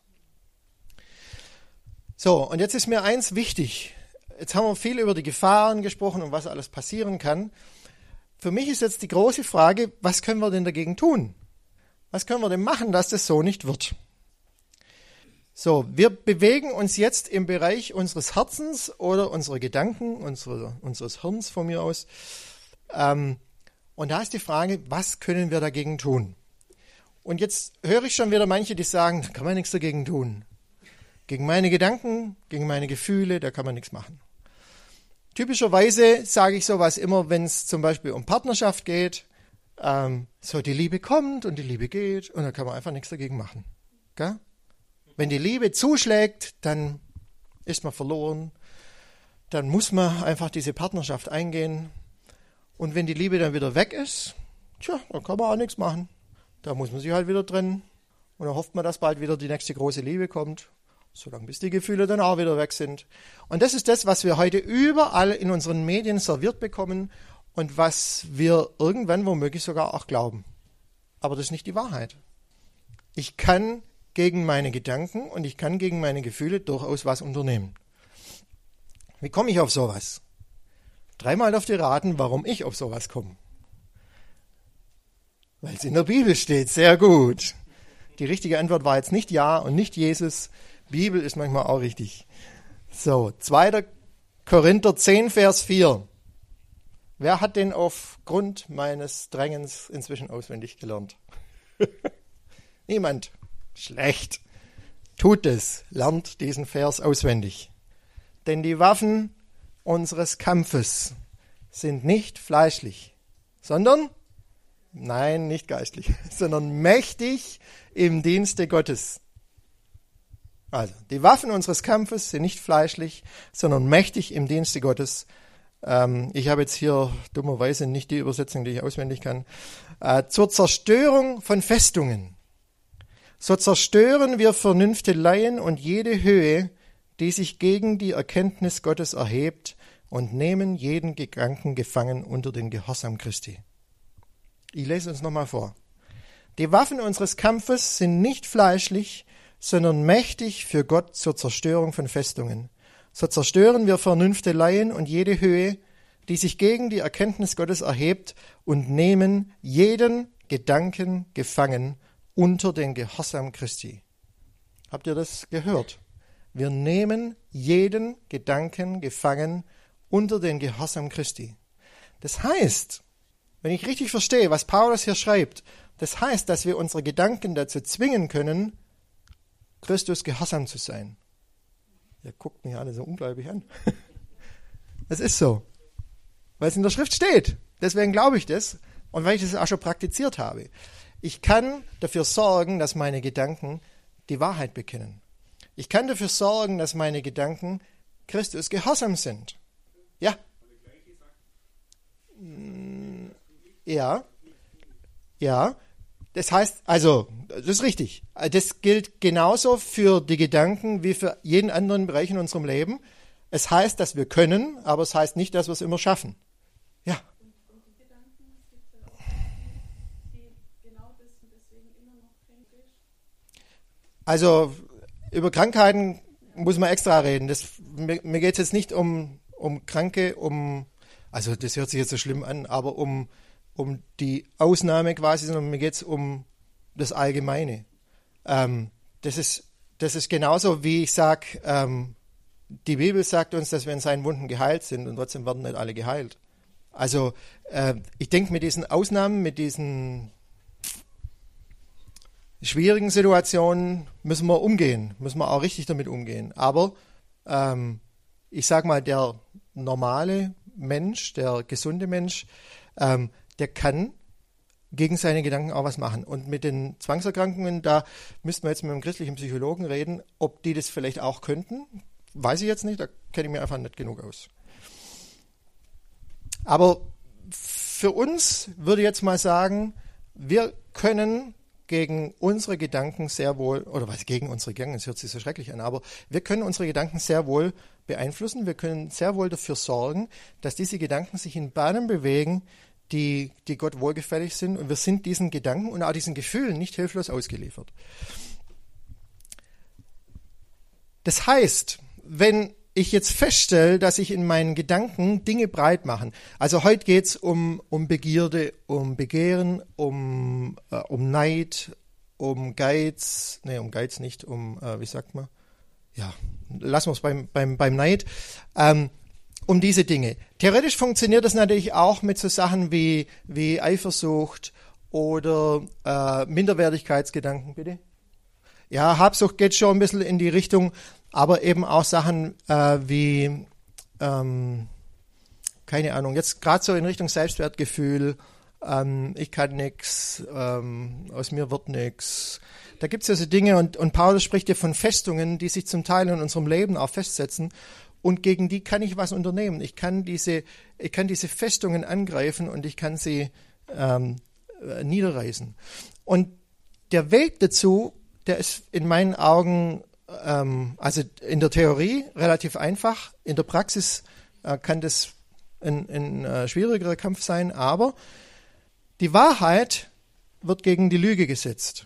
So, und jetzt ist mir eins wichtig. Jetzt haben wir viel über die Gefahren gesprochen und was alles passieren kann. Für mich ist jetzt die große Frage, was können wir denn dagegen tun? Was können wir denn machen, dass das so nicht wird? So, wir bewegen uns jetzt im Bereich unseres Herzens oder unserer Gedanken, unsere, unseres Hirns von mir aus. Ähm, und da ist die Frage, was können wir dagegen tun? Und jetzt höre ich schon wieder manche, die sagen, da kann man nichts dagegen tun. Gegen meine Gedanken, gegen meine Gefühle, da kann man nichts machen. Typischerweise sage ich sowas immer, wenn es zum Beispiel um Partnerschaft geht. Ähm, so, die Liebe kommt und die Liebe geht und da kann man einfach nichts dagegen machen. Gell? Wenn die Liebe zuschlägt, dann ist man verloren. Dann muss man einfach diese Partnerschaft eingehen. Und wenn die Liebe dann wieder weg ist, tja, dann kann man auch nichts machen. Da muss man sich halt wieder trennen. Und dann hofft man, dass bald wieder die nächste große Liebe kommt. Solange bis die Gefühle dann auch wieder weg sind. Und das ist das, was wir heute überall in unseren Medien serviert bekommen und was wir irgendwann womöglich sogar auch glauben. Aber das ist nicht die Wahrheit. Ich kann gegen meine Gedanken und ich kann gegen meine Gefühle durchaus was unternehmen. Wie komme ich auf sowas? Dreimal darf ihr raten, warum ich auf sowas komme. Weil es in der Bibel steht. Sehr gut. Die richtige Antwort war jetzt nicht ja und nicht Jesus. Bibel ist manchmal auch richtig. So, zweiter Korinther zehn, Vers vier. Wer hat den aufgrund meines Drängens inzwischen auswendig gelernt? Niemand. Schlecht. Tut es. Lernt diesen Vers auswendig. Denn die Waffen unseres Kampfes sind nicht fleischlich, sondern, nein, nicht geistlich, sondern mächtig im Dienste Gottes. Also, die Waffen unseres Kampfes sind nicht fleischlich, sondern mächtig im Dienste Gottes. Ähm, ich habe jetzt hier dummerweise nicht die Übersetzung, die ich auswendig kann. Äh, zur Zerstörung von Festungen. So zerstören wir Vernünfteleien und jede Höhe, die sich gegen die Erkenntnis Gottes erhebt, und nehmen jeden Gedanken gefangen unter den Gehorsam Christi. Ich lese uns nochmal vor. Die Waffen unseres Kampfes sind nicht fleischlich, sondern mächtig für Gott zur Zerstörung von Festungen. So zerstören wir Vernünfteleien und jede Höhe, die sich gegen die Erkenntnis Gottes erhebt, und nehmen jeden Gedanken gefangen unter den Gehorsam Christi. Habt ihr das gehört? Wir nehmen jeden Gedanken gefangen unter den Gehorsam Christi. Das heißt, wenn ich richtig verstehe, was Paulus hier schreibt, das heißt, dass wir unsere Gedanken dazu zwingen können, Christus gehorsam zu sein. Ihr guckt mich alle so ungläubig an. Das ist so, weil es in der Schrift steht. Deswegen glaube ich das und weil ich das auch schon praktiziert habe. Ich kann dafür sorgen, dass meine Gedanken die Wahrheit bekennen. Ich kann dafür sorgen, dass meine Gedanken Christus gehorsam sind. Ja? Ja. Ja, das heißt, also, das ist richtig. Das gilt genauso für die Gedanken wie für jeden anderen Bereich in unserem Leben. Es heißt, dass wir können, aber es heißt nicht, dass wir es immer schaffen. Ja. Und, und die Gedanken gibt es auch die genau das und deswegen immer noch kränkisch. Also, über Krankheiten muss man extra reden. Das, mir mir geht es jetzt nicht um, um Kranke, um, also das hört sich jetzt so schlimm an, aber um, um die Ausnahme quasi, sondern mir geht es um das Allgemeine. Ähm, das ist, das ist genauso, wie ich sage, ähm, die Bibel sagt uns, dass wir in seinen Wunden geheilt sind und trotzdem werden nicht alle geheilt. Also äh, ich denke, mit diesen Ausnahmen, mit diesen schwierigen Situationen müssen wir umgehen, müssen wir auch richtig damit umgehen. Aber ähm, ich sage mal, der normale Mensch, der gesunde Mensch, ähm, der kann gegen seine Gedanken auch was machen. Und mit den Zwangserkrankungen, da müssten wir jetzt mit einem christlichen Psychologen reden, ob die das vielleicht auch könnten. Weiß ich jetzt nicht, da kenne ich mir einfach nicht genug aus. Aber für uns würde ich jetzt mal sagen, wir können gegen unsere Gedanken sehr wohl, oder was gegen unsere Gedanken, das hört sich so schrecklich an, aber wir können unsere Gedanken sehr wohl beeinflussen. Wir können sehr wohl dafür sorgen, dass diese Gedanken sich in Bahnen bewegen, die, die Gott wohlgefällig sind. Und wir sind diesen Gedanken und auch diesen Gefühlen nicht hilflos ausgeliefert. Das heißt, wenn ich jetzt feststelle, dass ich in meinen Gedanken Dinge breit machen. Also heute geht es um, um Begierde, um Begehren, um, äh, um Neid, um Geiz, nee, um Geiz nicht, um, äh, wie sagt man? Ja, lassen wir es beim, beim, beim Neid. Ähm, um diese Dinge. Theoretisch funktioniert das natürlich auch mit so Sachen wie, wie Eifersucht oder äh, Minderwertigkeitsgedanken, bitte. Ja, Habsucht geht schon ein bisschen in die Richtung, aber eben auch Sachen äh, wie, ähm, keine Ahnung, jetzt gerade so in Richtung Selbstwertgefühl, ähm, ich kann nichts, ähm, aus mir wird nichts. Da gibt es ja so Dinge und, und Paulus spricht ja von Festungen, die sich zum Teil in unserem Leben auch festsetzen und gegen die kann ich was unternehmen. Ich kann diese, ich kann diese Festungen angreifen und ich kann sie ähm, niederreißen. Und der Weg dazu, der ist in meinen Augen, ähm, also in der Theorie relativ einfach, in der Praxis äh, kann das ein, ein äh, schwierigerer Kampf sein, aber die Wahrheit wird gegen die Lüge gesetzt.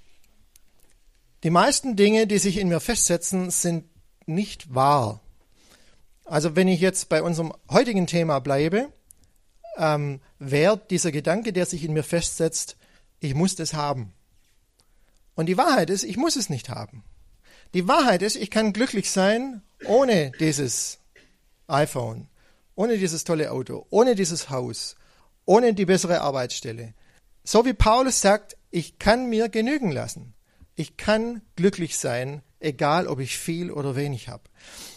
Die meisten Dinge, die sich in mir festsetzen, sind nicht wahr. Also wenn ich jetzt bei unserem heutigen Thema bleibe, ähm, wäre dieser Gedanke, der sich in mir festsetzt, ich muss das haben. Und die Wahrheit ist, ich muss es nicht haben. Die Wahrheit ist, ich kann glücklich sein ohne dieses iPhone, ohne dieses tolle Auto, ohne dieses Haus, ohne die bessere Arbeitsstelle. So wie Paulus sagt, ich kann mir genügen lassen. Ich kann glücklich sein, egal ob ich viel oder wenig habe.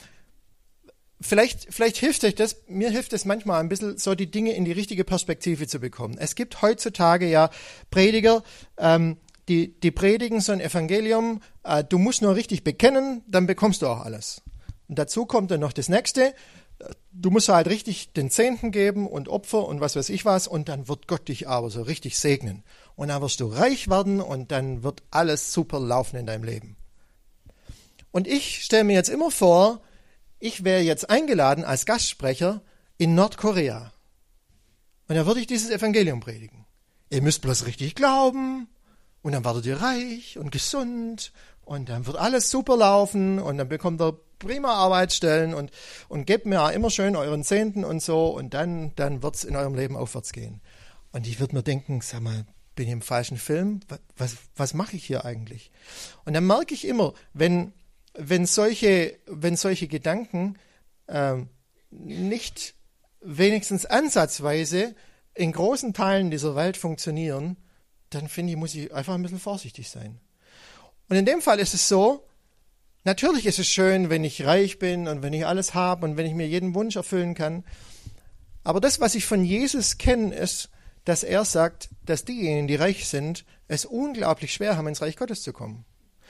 Vielleicht, vielleicht hilft euch das, mir hilft es manchmal ein bisschen, so die Dinge in die richtige Perspektive zu bekommen. Es gibt heutzutage ja Prediger, ähm, die, die predigen so ein Evangelium, äh, du musst nur richtig bekennen, dann bekommst du auch alles. Und dazu kommt dann noch das Nächste, du musst halt richtig den Zehnten geben und Opfer und was weiß ich was und dann wird Gott dich aber so richtig segnen. Und dann wirst du reich werden und dann wird alles super laufen in deinem Leben. Und ich stelle mir jetzt immer vor, ich wäre jetzt eingeladen als Gastsprecher in Nordkorea. Und dann würde ich dieses Evangelium predigen. Ihr müsst bloß richtig glauben und dann werdet ihr reich und gesund und dann wird alles super laufen und dann bekommt ihr prima Arbeitsstellen und, und gebt mir auch immer schön euren Zehnten und so und dann, dann wird es in eurem Leben aufwärts gehen. Und ich würde mir denken, sag mal, bin ich im falschen Film? Was, was, was mache ich hier eigentlich? Und dann merke ich immer, wenn Wenn solche, wenn solche Gedanken ähm, nicht wenigstens ansatzweise in großen Teilen dieser Welt funktionieren, dann finde ich, muss ich einfach ein bisschen vorsichtig sein. Und in dem Fall ist es so, natürlich ist es schön, wenn ich reich bin und wenn ich alles habe und wenn ich mir jeden Wunsch erfüllen kann. Aber das, was ich von Jesus kenne, ist, dass er sagt, dass diejenigen, die reich sind, es unglaublich schwer haben, ins Reich Gottes zu kommen.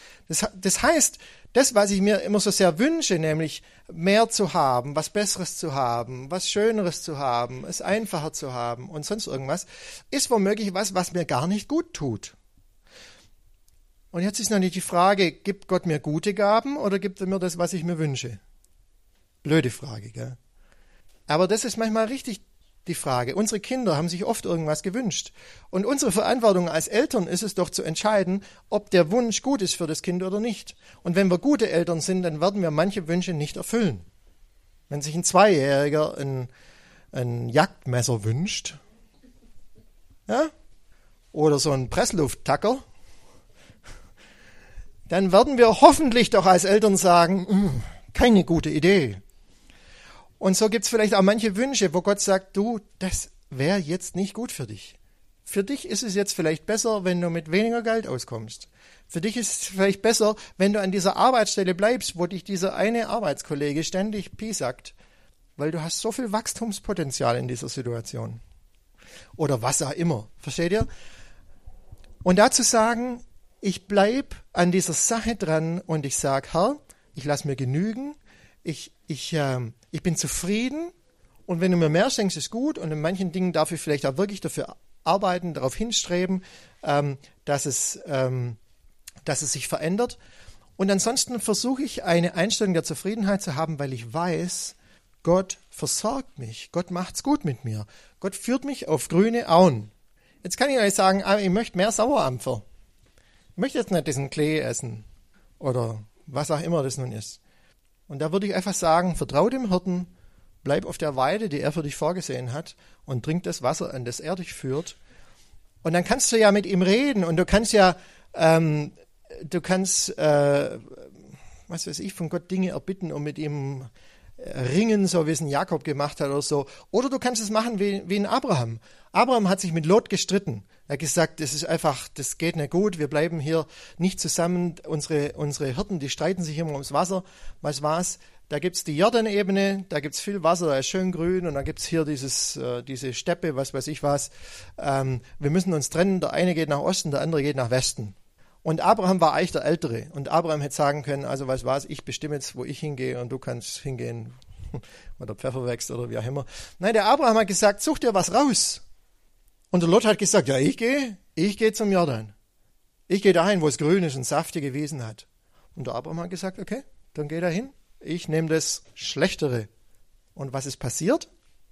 Das, das heißt, das, was ich mir immer so sehr wünsche, nämlich mehr zu haben, was Besseres zu haben, was Schöneres zu haben, es einfacher zu haben und sonst irgendwas, ist womöglich was, was mir gar nicht gut tut. Und jetzt ist noch nicht die Frage, gibt Gott mir gute Gaben oder gibt er mir das, was ich mir wünsche? Blöde Frage, gell? Aber das ist manchmal richtig die Frage. Unsere Kinder haben sich oft irgendwas gewünscht. Und unsere Verantwortung als Eltern ist es doch zu entscheiden, ob der Wunsch gut ist für das Kind oder nicht. Und wenn wir gute Eltern sind, dann werden wir manche Wünsche nicht erfüllen. Wenn sich ein Zweijähriger ein, ein Jagdmesser wünscht, ja, oder so ein Presslufttacker, dann werden wir hoffentlich doch als Eltern sagen, keine gute Idee. Und so gibt es vielleicht auch manche Wünsche, wo Gott sagt, du, das wäre jetzt nicht gut für dich. Für dich ist es jetzt vielleicht besser, wenn du mit weniger Geld auskommst. Für dich ist es vielleicht besser, wenn du an dieser Arbeitsstelle bleibst, wo dich dieser eine Arbeitskollege ständig piesackt, weil du hast so viel Wachstumspotenzial in dieser Situation. Oder was auch immer. Versteht ihr? Und dazu sagen, ich bleibe an dieser Sache dran und ich sage, Herr, ich lasse mir genügen, ich, ich, äh, ich bin zufrieden und wenn du mir mehr schenkst, ist gut und in manchen Dingen darf ich vielleicht auch wirklich dafür arbeiten, darauf hinstreben, ähm, dass, es, ähm, dass es sich verändert. Und ansonsten versuche ich eine Einstellung der Zufriedenheit zu haben, weil ich weiß, Gott versorgt mich, Gott macht's gut mit mir, Gott führt mich auf grüne Auen. Jetzt kann ich euch sagen, ich möchte mehr Sauerampfer. Ich möchte jetzt nicht diesen Klee essen oder was auch immer das nun ist. Und da würde ich einfach sagen, vertrau dem Hirten, bleib auf der Weide, die er für dich vorgesehen hat und trink das Wasser, an das er dich führt. Und dann kannst du ja mit ihm reden und du kannst ja, ähm, du kannst, äh, was weiß ich, von Gott Dinge erbitten und mit ihm ringen, so wie es ein Jakob gemacht hat oder so. Oder du kannst es machen wie, wie ein Abraham. Abraham hat sich mit Lot gestritten. Er hat gesagt, das ist einfach, das geht nicht gut, wir bleiben hier nicht zusammen. Unsere, unsere Hirten, die streiten sich immer ums Wasser. Was war's? Da gibt's die Jordanebene, da gibt's viel Wasser, da ist schön grün und dann gibt's hier dieses, äh, diese Steppe, was weiß ich was. Ähm, wir müssen uns trennen, der eine geht nach Osten, der andere geht nach Westen. Und Abraham war eigentlich der Ältere. Und Abraham hätte sagen können, also was war's, ich bestimme jetzt, wo ich hingehe und du kannst hingehen, wo der Pfeffer wächst oder wie auch immer. Nein, der Abraham hat gesagt, such dir was raus. Und der Lot hat gesagt, ja, ich gehe, ich gehe zum Jordan. Ich gehe dahin, wo es grün ist und saftige Wiesen hat. Und der Abraham hat gesagt, okay, dann geh dahin. Ich nehme das Schlechtere. Und was ist passiert?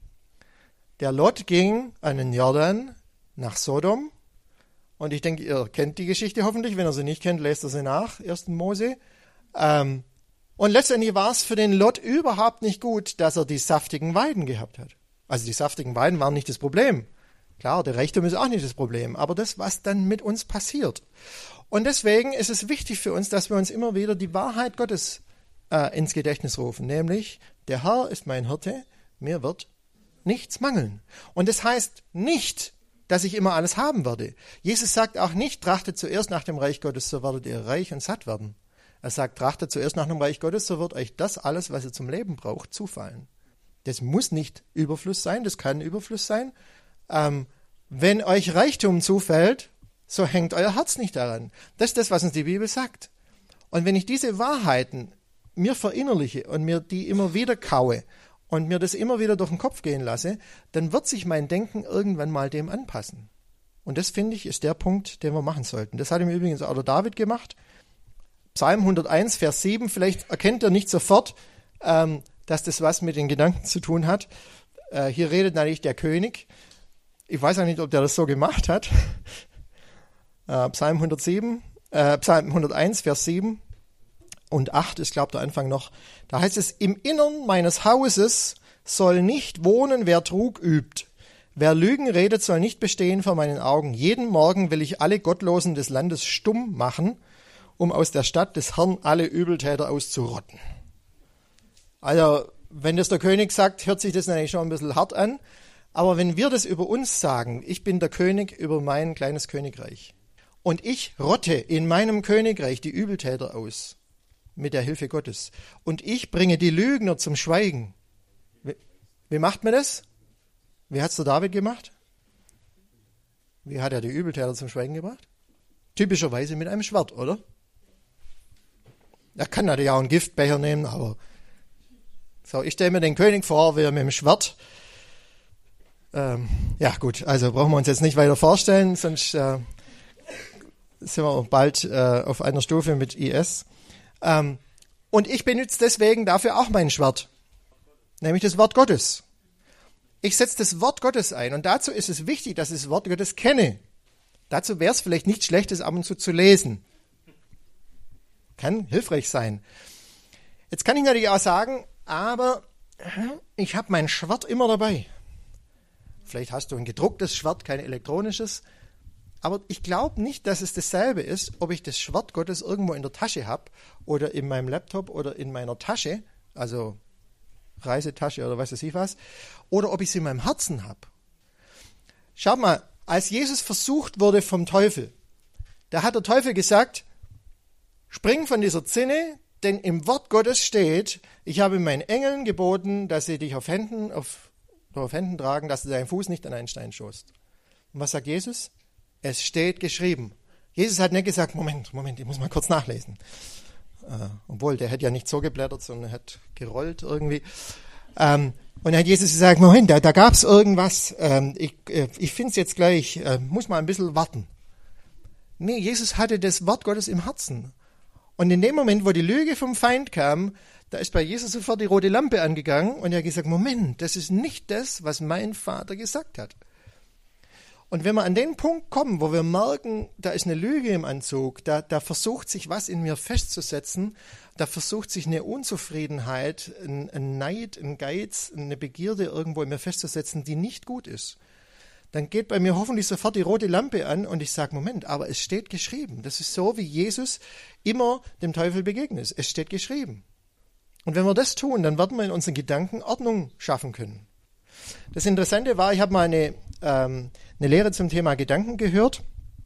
Der Lot ging an den Jordan nach Sodom. Und ich denke, ihr kennt die Geschichte hoffentlich. Wenn ihr sie nicht kennt, lest ihr sie nach, ersten Mose. Ähm, und letztendlich war es für den Lot überhaupt nicht gut, dass er die saftigen Weiden gehabt hat. Also die saftigen Weiden waren nicht das Problem. Klar, der Reichtum ist auch nicht das Problem. Aber das, was dann mit uns passiert. Und deswegen ist es wichtig für uns, dass wir uns immer wieder die Wahrheit Gottes äh, ins Gedächtnis rufen. Nämlich, der Herr ist mein Hirte, mir wird nichts mangeln. Und das heißt nicht, dass ich immer alles haben werde. Jesus sagt auch nicht, trachtet zuerst nach dem Reich Gottes, so werdet ihr reich und satt werden. Er sagt, trachtet zuerst nach dem Reich Gottes, so wird euch das alles, was ihr zum Leben braucht, zufallen. Das muss nicht Überfluss sein, das kann Überfluss sein. Ähm, wenn euch Reichtum zufällt, so hängt euer Herz nicht daran. Das ist das, was uns die Bibel sagt. Und wenn ich diese Wahrheiten mir verinnerliche und mir die immer wieder kaue und mir das immer wieder durch den Kopf gehen lasse, dann wird sich mein Denken irgendwann mal dem anpassen. Und das, finde ich, ist der Punkt, den wir machen sollten. Das hat im Übrigen auch der David gemacht. Psalm hunderteins, Vers sieben, vielleicht erkennt ihr nicht sofort, ähm, dass das was mit den Gedanken zu tun hat. Äh, hier redet natürlich der König. Ich weiß auch nicht, ob der das so gemacht hat. Äh, Psalm hundertsieben, äh, Psalm hunderteins, Vers sieben und acht ist, glaube ich, der Anfang noch. Da heißt es, im Innern meines Hauses soll nicht wohnen, wer Trug übt. Wer Lügen redet, soll nicht bestehen vor meinen Augen. Jeden Morgen will ich alle Gottlosen des Landes stumm machen, um aus der Stadt des Herrn alle Übeltäter auszurotten. Also, wenn das der König sagt, hört sich das natürlich schon ein bisschen hart an. Aber wenn wir das über uns sagen, ich bin der König über mein kleines Königreich und ich rotte in meinem Königreich die Übeltäter aus mit der Hilfe Gottes und ich bringe die Lügner zum Schweigen. Wie, wie macht man das? Wie hat es der David gemacht? Wie hat er die Übeltäter zum Schweigen gebracht? Typischerweise mit einem Schwert, oder? Er kann natürlich auch einen Giftbecher nehmen, aber so, ich stelle mir den König vor, wie er mit dem Schwert. Ähm, ja gut, also brauchen wir uns jetzt nicht weiter vorstellen, sonst äh, sind wir bald äh, auf einer Stufe mit I S. Ähm, und ich benutze deswegen dafür auch mein Schwert, nämlich das Wort Gottes. Ich setze das Wort Gottes ein und dazu ist es wichtig, dass ich das Wort Gottes kenne. Dazu wäre es vielleicht nicht schlecht, es ab und zu zu lesen. Kann hilfreich sein. Jetzt kann ich natürlich auch sagen, aber ich habe mein Schwert immer dabei. Vielleicht hast du ein gedrucktes Schwert, kein elektronisches. Aber ich glaube nicht, dass es dasselbe ist, ob ich das Schwert Gottes irgendwo in der Tasche habe oder in meinem Laptop oder in meiner Tasche, also Reisetasche oder was weiß ich was, oder ob ich es in meinem Herzen habe. Schaut mal, als Jesus versucht wurde vom Teufel, da hat der Teufel gesagt, spring von dieser Zinne, denn im Wort Gottes steht, ich habe meinen Engeln geboten, dass sie dich auf Händen, auf, auf Händen tragen, dass du deinen Fuß nicht an einen Stein stoßt. Und was sagt Jesus? Es steht geschrieben. Jesus hat nicht gesagt, Moment, Moment, ich muss mal kurz nachlesen. Äh, obwohl, der hat ja nicht so geblättert, sondern hat gerollt irgendwie. Ähm, und dann hat Jesus gesagt, Moment, da, da gab es irgendwas, ähm, ich, äh, ich finde es jetzt gleich, äh, muss mal ein bisschen warten. Nee, Jesus hatte das Wort Gottes im Herzen. Und in dem Moment, wo die Lüge vom Feind kam, da ist bei Jesus sofort die rote Lampe angegangen und er hat gesagt, Moment, das ist nicht das, was mein Vater gesagt hat. Und wenn wir an den Punkt kommen, wo wir merken, da ist eine Lüge im Anzug, da, da versucht sich was in mir festzusetzen, da versucht sich eine Unzufriedenheit, ein, ein Neid, ein Geiz, eine Begierde irgendwo in mir festzusetzen, die nicht gut ist, dann geht bei mir hoffentlich sofort die rote Lampe an und ich sage, Moment, aber es steht geschrieben. Das ist so, wie Jesus immer dem Teufel begegnet ist. Es steht geschrieben. Und wenn wir das tun, dann werden wir in unseren Gedanken Ordnung schaffen können. Das Interessante war, ich habe mal eine, ähm, eine Lehre zum Thema Gedanken gehört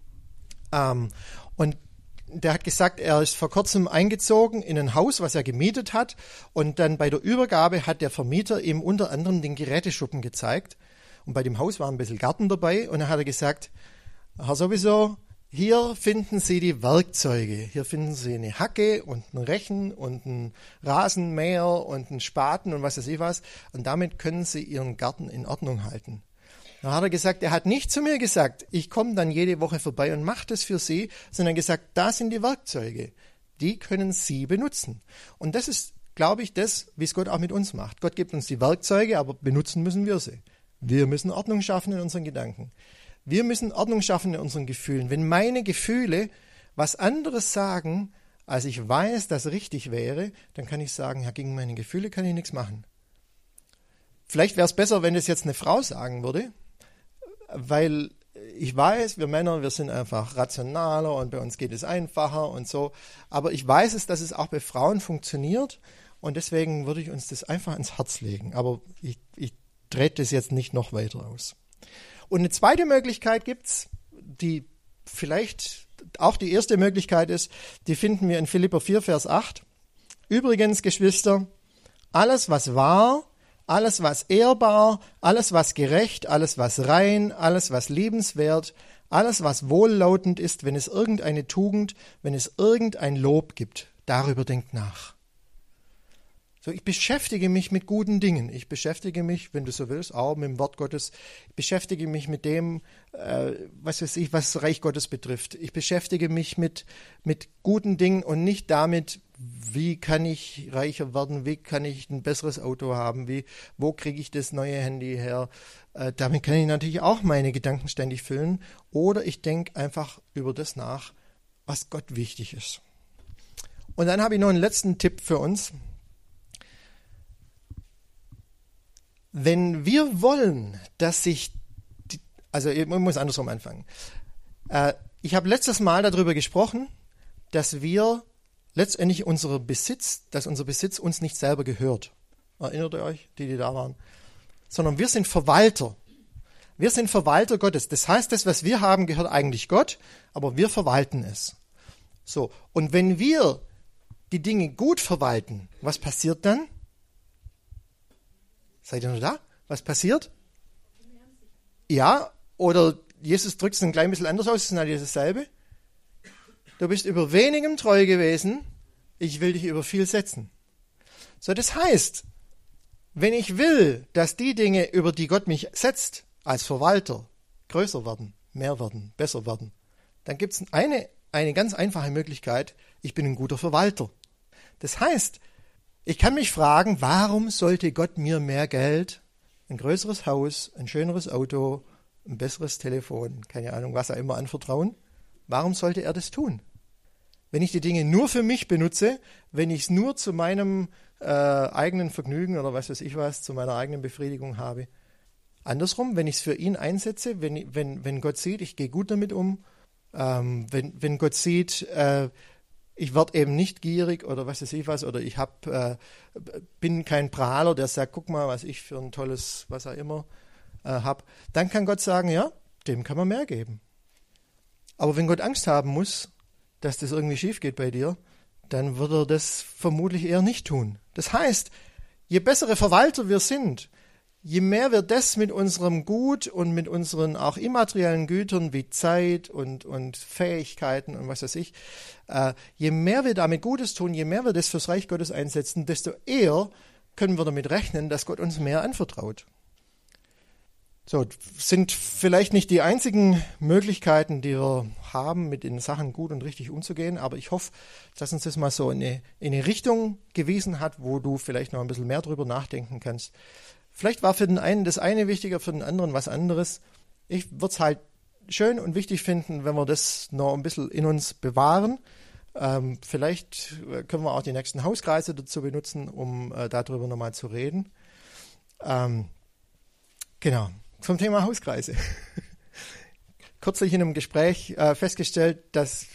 ähm, und der hat gesagt, er ist vor kurzem eingezogen in ein Haus, was er gemietet hat und dann bei der Übergabe hat der Vermieter ihm unter anderem den Geräteschuppen gezeigt und bei dem Haus war ein bisschen Garten dabei und dann hat er gesagt, Herr sowieso, hier finden Sie die Werkzeuge. Hier finden Sie eine Hacke und einen Rechen und einen Rasenmäher und einen Spaten und was weiß ich was. Und damit können Sie Ihren Garten in Ordnung halten. Dann hat er gesagt, er hat nicht zu mir gesagt, ich komme dann jede Woche vorbei und mache das für Sie, sondern gesagt, da sind die Werkzeuge. Die können Sie benutzen. Und das ist, glaube ich, das, wie es Gott auch mit uns macht. Gott gibt uns die Werkzeuge, aber benutzen müssen wir sie. Wir müssen Ordnung schaffen in unseren Gedanken. Wir müssen Ordnung schaffen in unseren Gefühlen. Wenn meine Gefühle was anderes sagen, als ich weiß, dass richtig wäre, dann kann ich sagen, ja, gegen meine Gefühle kann ich nichts machen. Vielleicht wäre es besser, wenn es jetzt eine Frau sagen würde, weil ich weiß, wir Männer, wir sind einfach rationaler und bei uns geht es einfacher und so. Aber ich weiß es, dass es auch bei Frauen funktioniert und deswegen würde ich uns das einfach ans Herz legen. Aber ich, ich trete das jetzt nicht noch weiter aus. Und eine zweite Möglichkeit gibt's, die vielleicht auch die erste Möglichkeit ist, die finden wir in Philipper vier, Vers acht. Übrigens, Geschwister, alles was wahr, alles was ehrbar, alles was gerecht, alles was rein, alles was liebenswert, alles was wohllautend ist, wenn es irgendeine Tugend, wenn es irgendein Lob gibt, darüber denkt nach. So, ich beschäftige mich mit guten Dingen. Ich beschäftige mich, wenn du so willst, auch mit dem Wort Gottes. Ich beschäftige mich mit dem, äh, was weiß ich, was das Reich Gottes betrifft. Ich beschäftige mich mit, mit guten Dingen und nicht damit, wie kann ich reicher werden, wie kann ich ein besseres Auto haben, wie, wo kriege ich das neue Handy her. Äh, damit kann ich natürlich auch meine Gedanken ständig füllen. Oder ich denke einfach über das nach, was Gott wichtig ist. Und dann habe ich noch einen letzten Tipp für uns. Wenn wir wollen, dass sich, die, also ich muss andersrum anfangen. Äh, ich habe letztes Mal darüber gesprochen, dass wir letztendlich unser Besitz, dass unser Besitz uns nicht selber gehört. Erinnert ihr euch, die, die da waren? Sondern wir sind Verwalter. Wir sind Verwalter Gottes. Das heißt, das, was wir haben, gehört eigentlich Gott, aber wir verwalten es. So. Und wenn wir die Dinge gut verwalten, was passiert dann? Seid ihr noch da? Was passiert? Ja, oder Jesus drückt es ein klein bisschen anders aus, es ist natürlich dasselbe. Du bist über wenigem treu gewesen, ich will dich über viel setzen. So, das heißt, wenn ich will, dass die Dinge, über die Gott mich setzt, als Verwalter, größer werden, mehr werden, besser werden, dann gibt es eine, eine ganz einfache Möglichkeit, ich bin ein guter Verwalter. Das heißt, ich kann mich fragen, warum sollte Gott mir mehr Geld, ein größeres Haus, ein schöneres Auto, ein besseres Telefon, keine Ahnung, was er immer anvertrauen? Warum sollte er das tun? Wenn ich die Dinge nur für mich benutze, wenn ich es nur zu meinem äh, eigenen Vergnügen oder was weiß ich was, zu meiner eigenen Befriedigung habe. Andersrum, wenn ich es für ihn einsetze, wenn, wenn, wenn Gott sieht, ich gehe gut damit um, ähm, wenn, wenn Gott sieht, äh, ich werde eben nicht gierig oder was weiß ich was, oder ich hab, äh, bin kein Prahler, der sagt, guck mal, was ich für ein tolles, was auch immer äh, habe, dann kann Gott sagen, ja, dem kann man mehr geben. Aber wenn Gott Angst haben muss, dass das irgendwie schief geht bei dir, dann wird er das vermutlich eher nicht tun. Das heißt, je bessere Verwalter wir sind, je mehr wir das mit unserem Gut und mit unseren auch immateriellen Gütern wie Zeit und, und Fähigkeiten und was weiß ich, äh, je mehr wir damit Gutes tun, je mehr wir das fürs Reich Gottes einsetzen, desto eher können wir damit rechnen, dass Gott uns mehr anvertraut. So, sind vielleicht nicht die einzigen Möglichkeiten, die wir haben, mit den Sachen gut und richtig umzugehen, aber ich hoffe, dass uns das mal so in eine, in eine Richtung gewiesen hat, wo du vielleicht noch ein bisschen mehr drüber nachdenken kannst. Vielleicht war für den einen das eine wichtiger, für den anderen was anderes. Ich würde es halt schön und wichtig finden, wenn wir das noch ein bisschen in uns bewahren. Ähm, vielleicht können wir auch die nächsten Hauskreise dazu benutzen, um äh, darüber nochmal zu reden. Ähm, genau. Zum Thema Hauskreise. Kürzlich in einem Gespräch äh, festgestellt, dass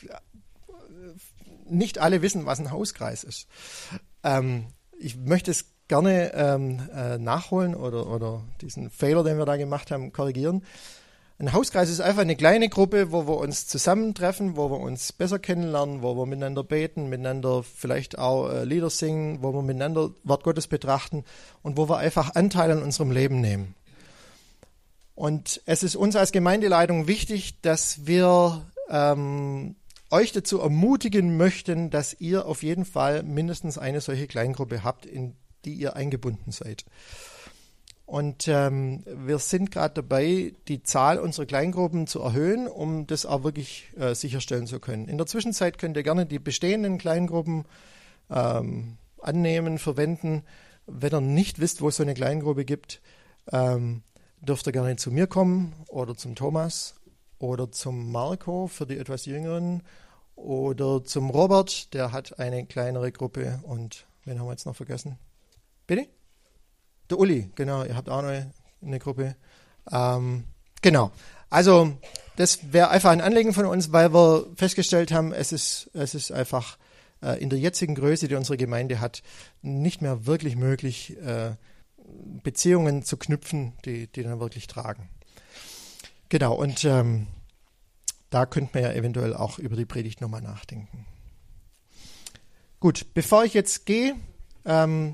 nicht alle wissen, was ein Hauskreis ist. Ähm, ich möchte es gerne ähm, äh, nachholen oder, oder diesen Fehler, den wir da gemacht haben, korrigieren. Ein Hauskreis ist einfach eine kleine Gruppe, wo wir uns zusammentreffen, wo wir uns besser kennenlernen, wo wir miteinander beten, miteinander vielleicht auch äh, Lieder singen, wo wir miteinander Wort Gottes betrachten und wo wir einfach Anteil an unserem Leben nehmen. Und es ist uns als Gemeindeleitung wichtig, dass wir ähm, euch dazu ermutigen möchten, dass ihr auf jeden Fall mindestens eine solche Kleingruppe habt, in die ihr eingebunden seid. Und ähm, wir sind gerade dabei, die Zahl unserer Kleingruppen zu erhöhen, um das auch wirklich äh, sicherstellen zu können. In der Zwischenzeit könnt ihr gerne die bestehenden Kleingruppen ähm, annehmen, verwenden. Wenn ihr nicht wisst, wo es so eine Kleingruppe gibt, ähm, dürft ihr gerne zu mir kommen oder zum Thomas oder zum Marco für die etwas Jüngeren oder zum Robert, der hat eine kleinere Gruppe. Und wen haben wir jetzt noch vergessen? Bitte? Der Uli, genau, ihr habt auch noch eine Gruppe. Ähm, genau, also das wäre einfach ein Anliegen von uns, weil wir festgestellt haben, es ist, es ist einfach äh, in der jetzigen Größe, die unsere Gemeinde hat, nicht mehr wirklich möglich, äh, Beziehungen zu knüpfen, die, die dann wirklich tragen. Genau, und ähm, da könnte man ja eventuell auch über die Predigt nochmal nachdenken. Gut, bevor ich jetzt gehe, ähm,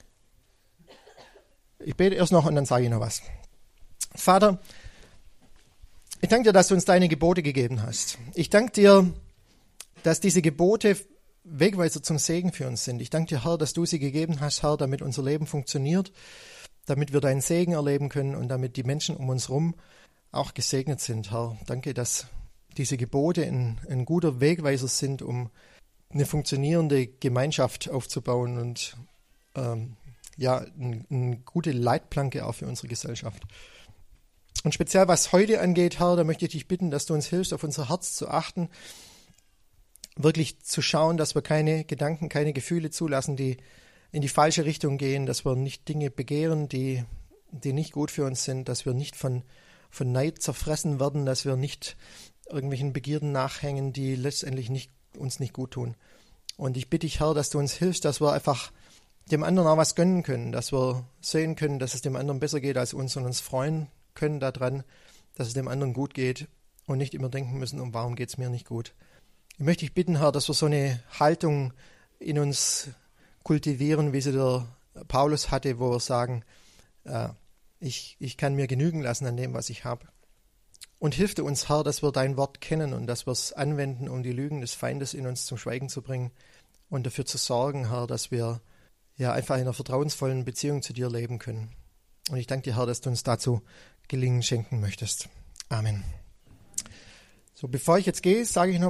ich bete erst noch und dann sage ich noch was. Vater, ich danke dir, dass du uns deine Gebote gegeben hast. Ich danke dir, dass diese Gebote Wegweiser zum Segen für uns sind. Ich danke dir, Herr, dass du sie gegeben hast, Herr, damit unser Leben funktioniert, damit wir deinen Segen erleben können und damit die Menschen um uns herum auch gesegnet sind, Herr. Danke, dass diese Gebote ein, ein guter Wegweiser sind, um eine funktionierende Gemeinschaft aufzubauen und ähm, ja, eine ein gute Leitplanke auch für unsere Gesellschaft. Und speziell was heute angeht, Herr, da möchte ich dich bitten, dass du uns hilfst, auf unser Herz zu achten, wirklich zu schauen, dass wir keine Gedanken, keine Gefühle zulassen, die in die falsche Richtung gehen, dass wir nicht Dinge begehren, die, die nicht gut für uns sind, dass wir nicht von, von Neid zerfressen werden, dass wir nicht irgendwelchen Begierden nachhängen, die letztendlich nicht, uns nicht gut tun. Und ich bitte dich, Herr, dass du uns hilfst, dass wir einfach dem anderen auch was gönnen können, dass wir sehen können, dass es dem anderen besser geht als uns und uns freuen können daran, dass es dem anderen gut geht und nicht immer denken müssen, um warum geht es mir nicht gut. Ich möchte dich bitten, Herr, dass wir so eine Haltung in uns kultivieren, wie sie der Paulus hatte, wo wir sagen, äh, ich, ich kann mir genügen lassen an dem, was ich habe. Und hilf dir uns, Herr, dass wir dein Wort kennen und dass wir es anwenden, um die Lügen des Feindes in uns zum Schweigen zu bringen und dafür zu sorgen, Herr, dass wir ja einfach in einer vertrauensvollen Beziehung zu dir leben können. Und ich danke dir, Herr, dass du uns dazu Gelingen schenken möchtest. Amen. So, bevor ich jetzt gehe, sage ich noch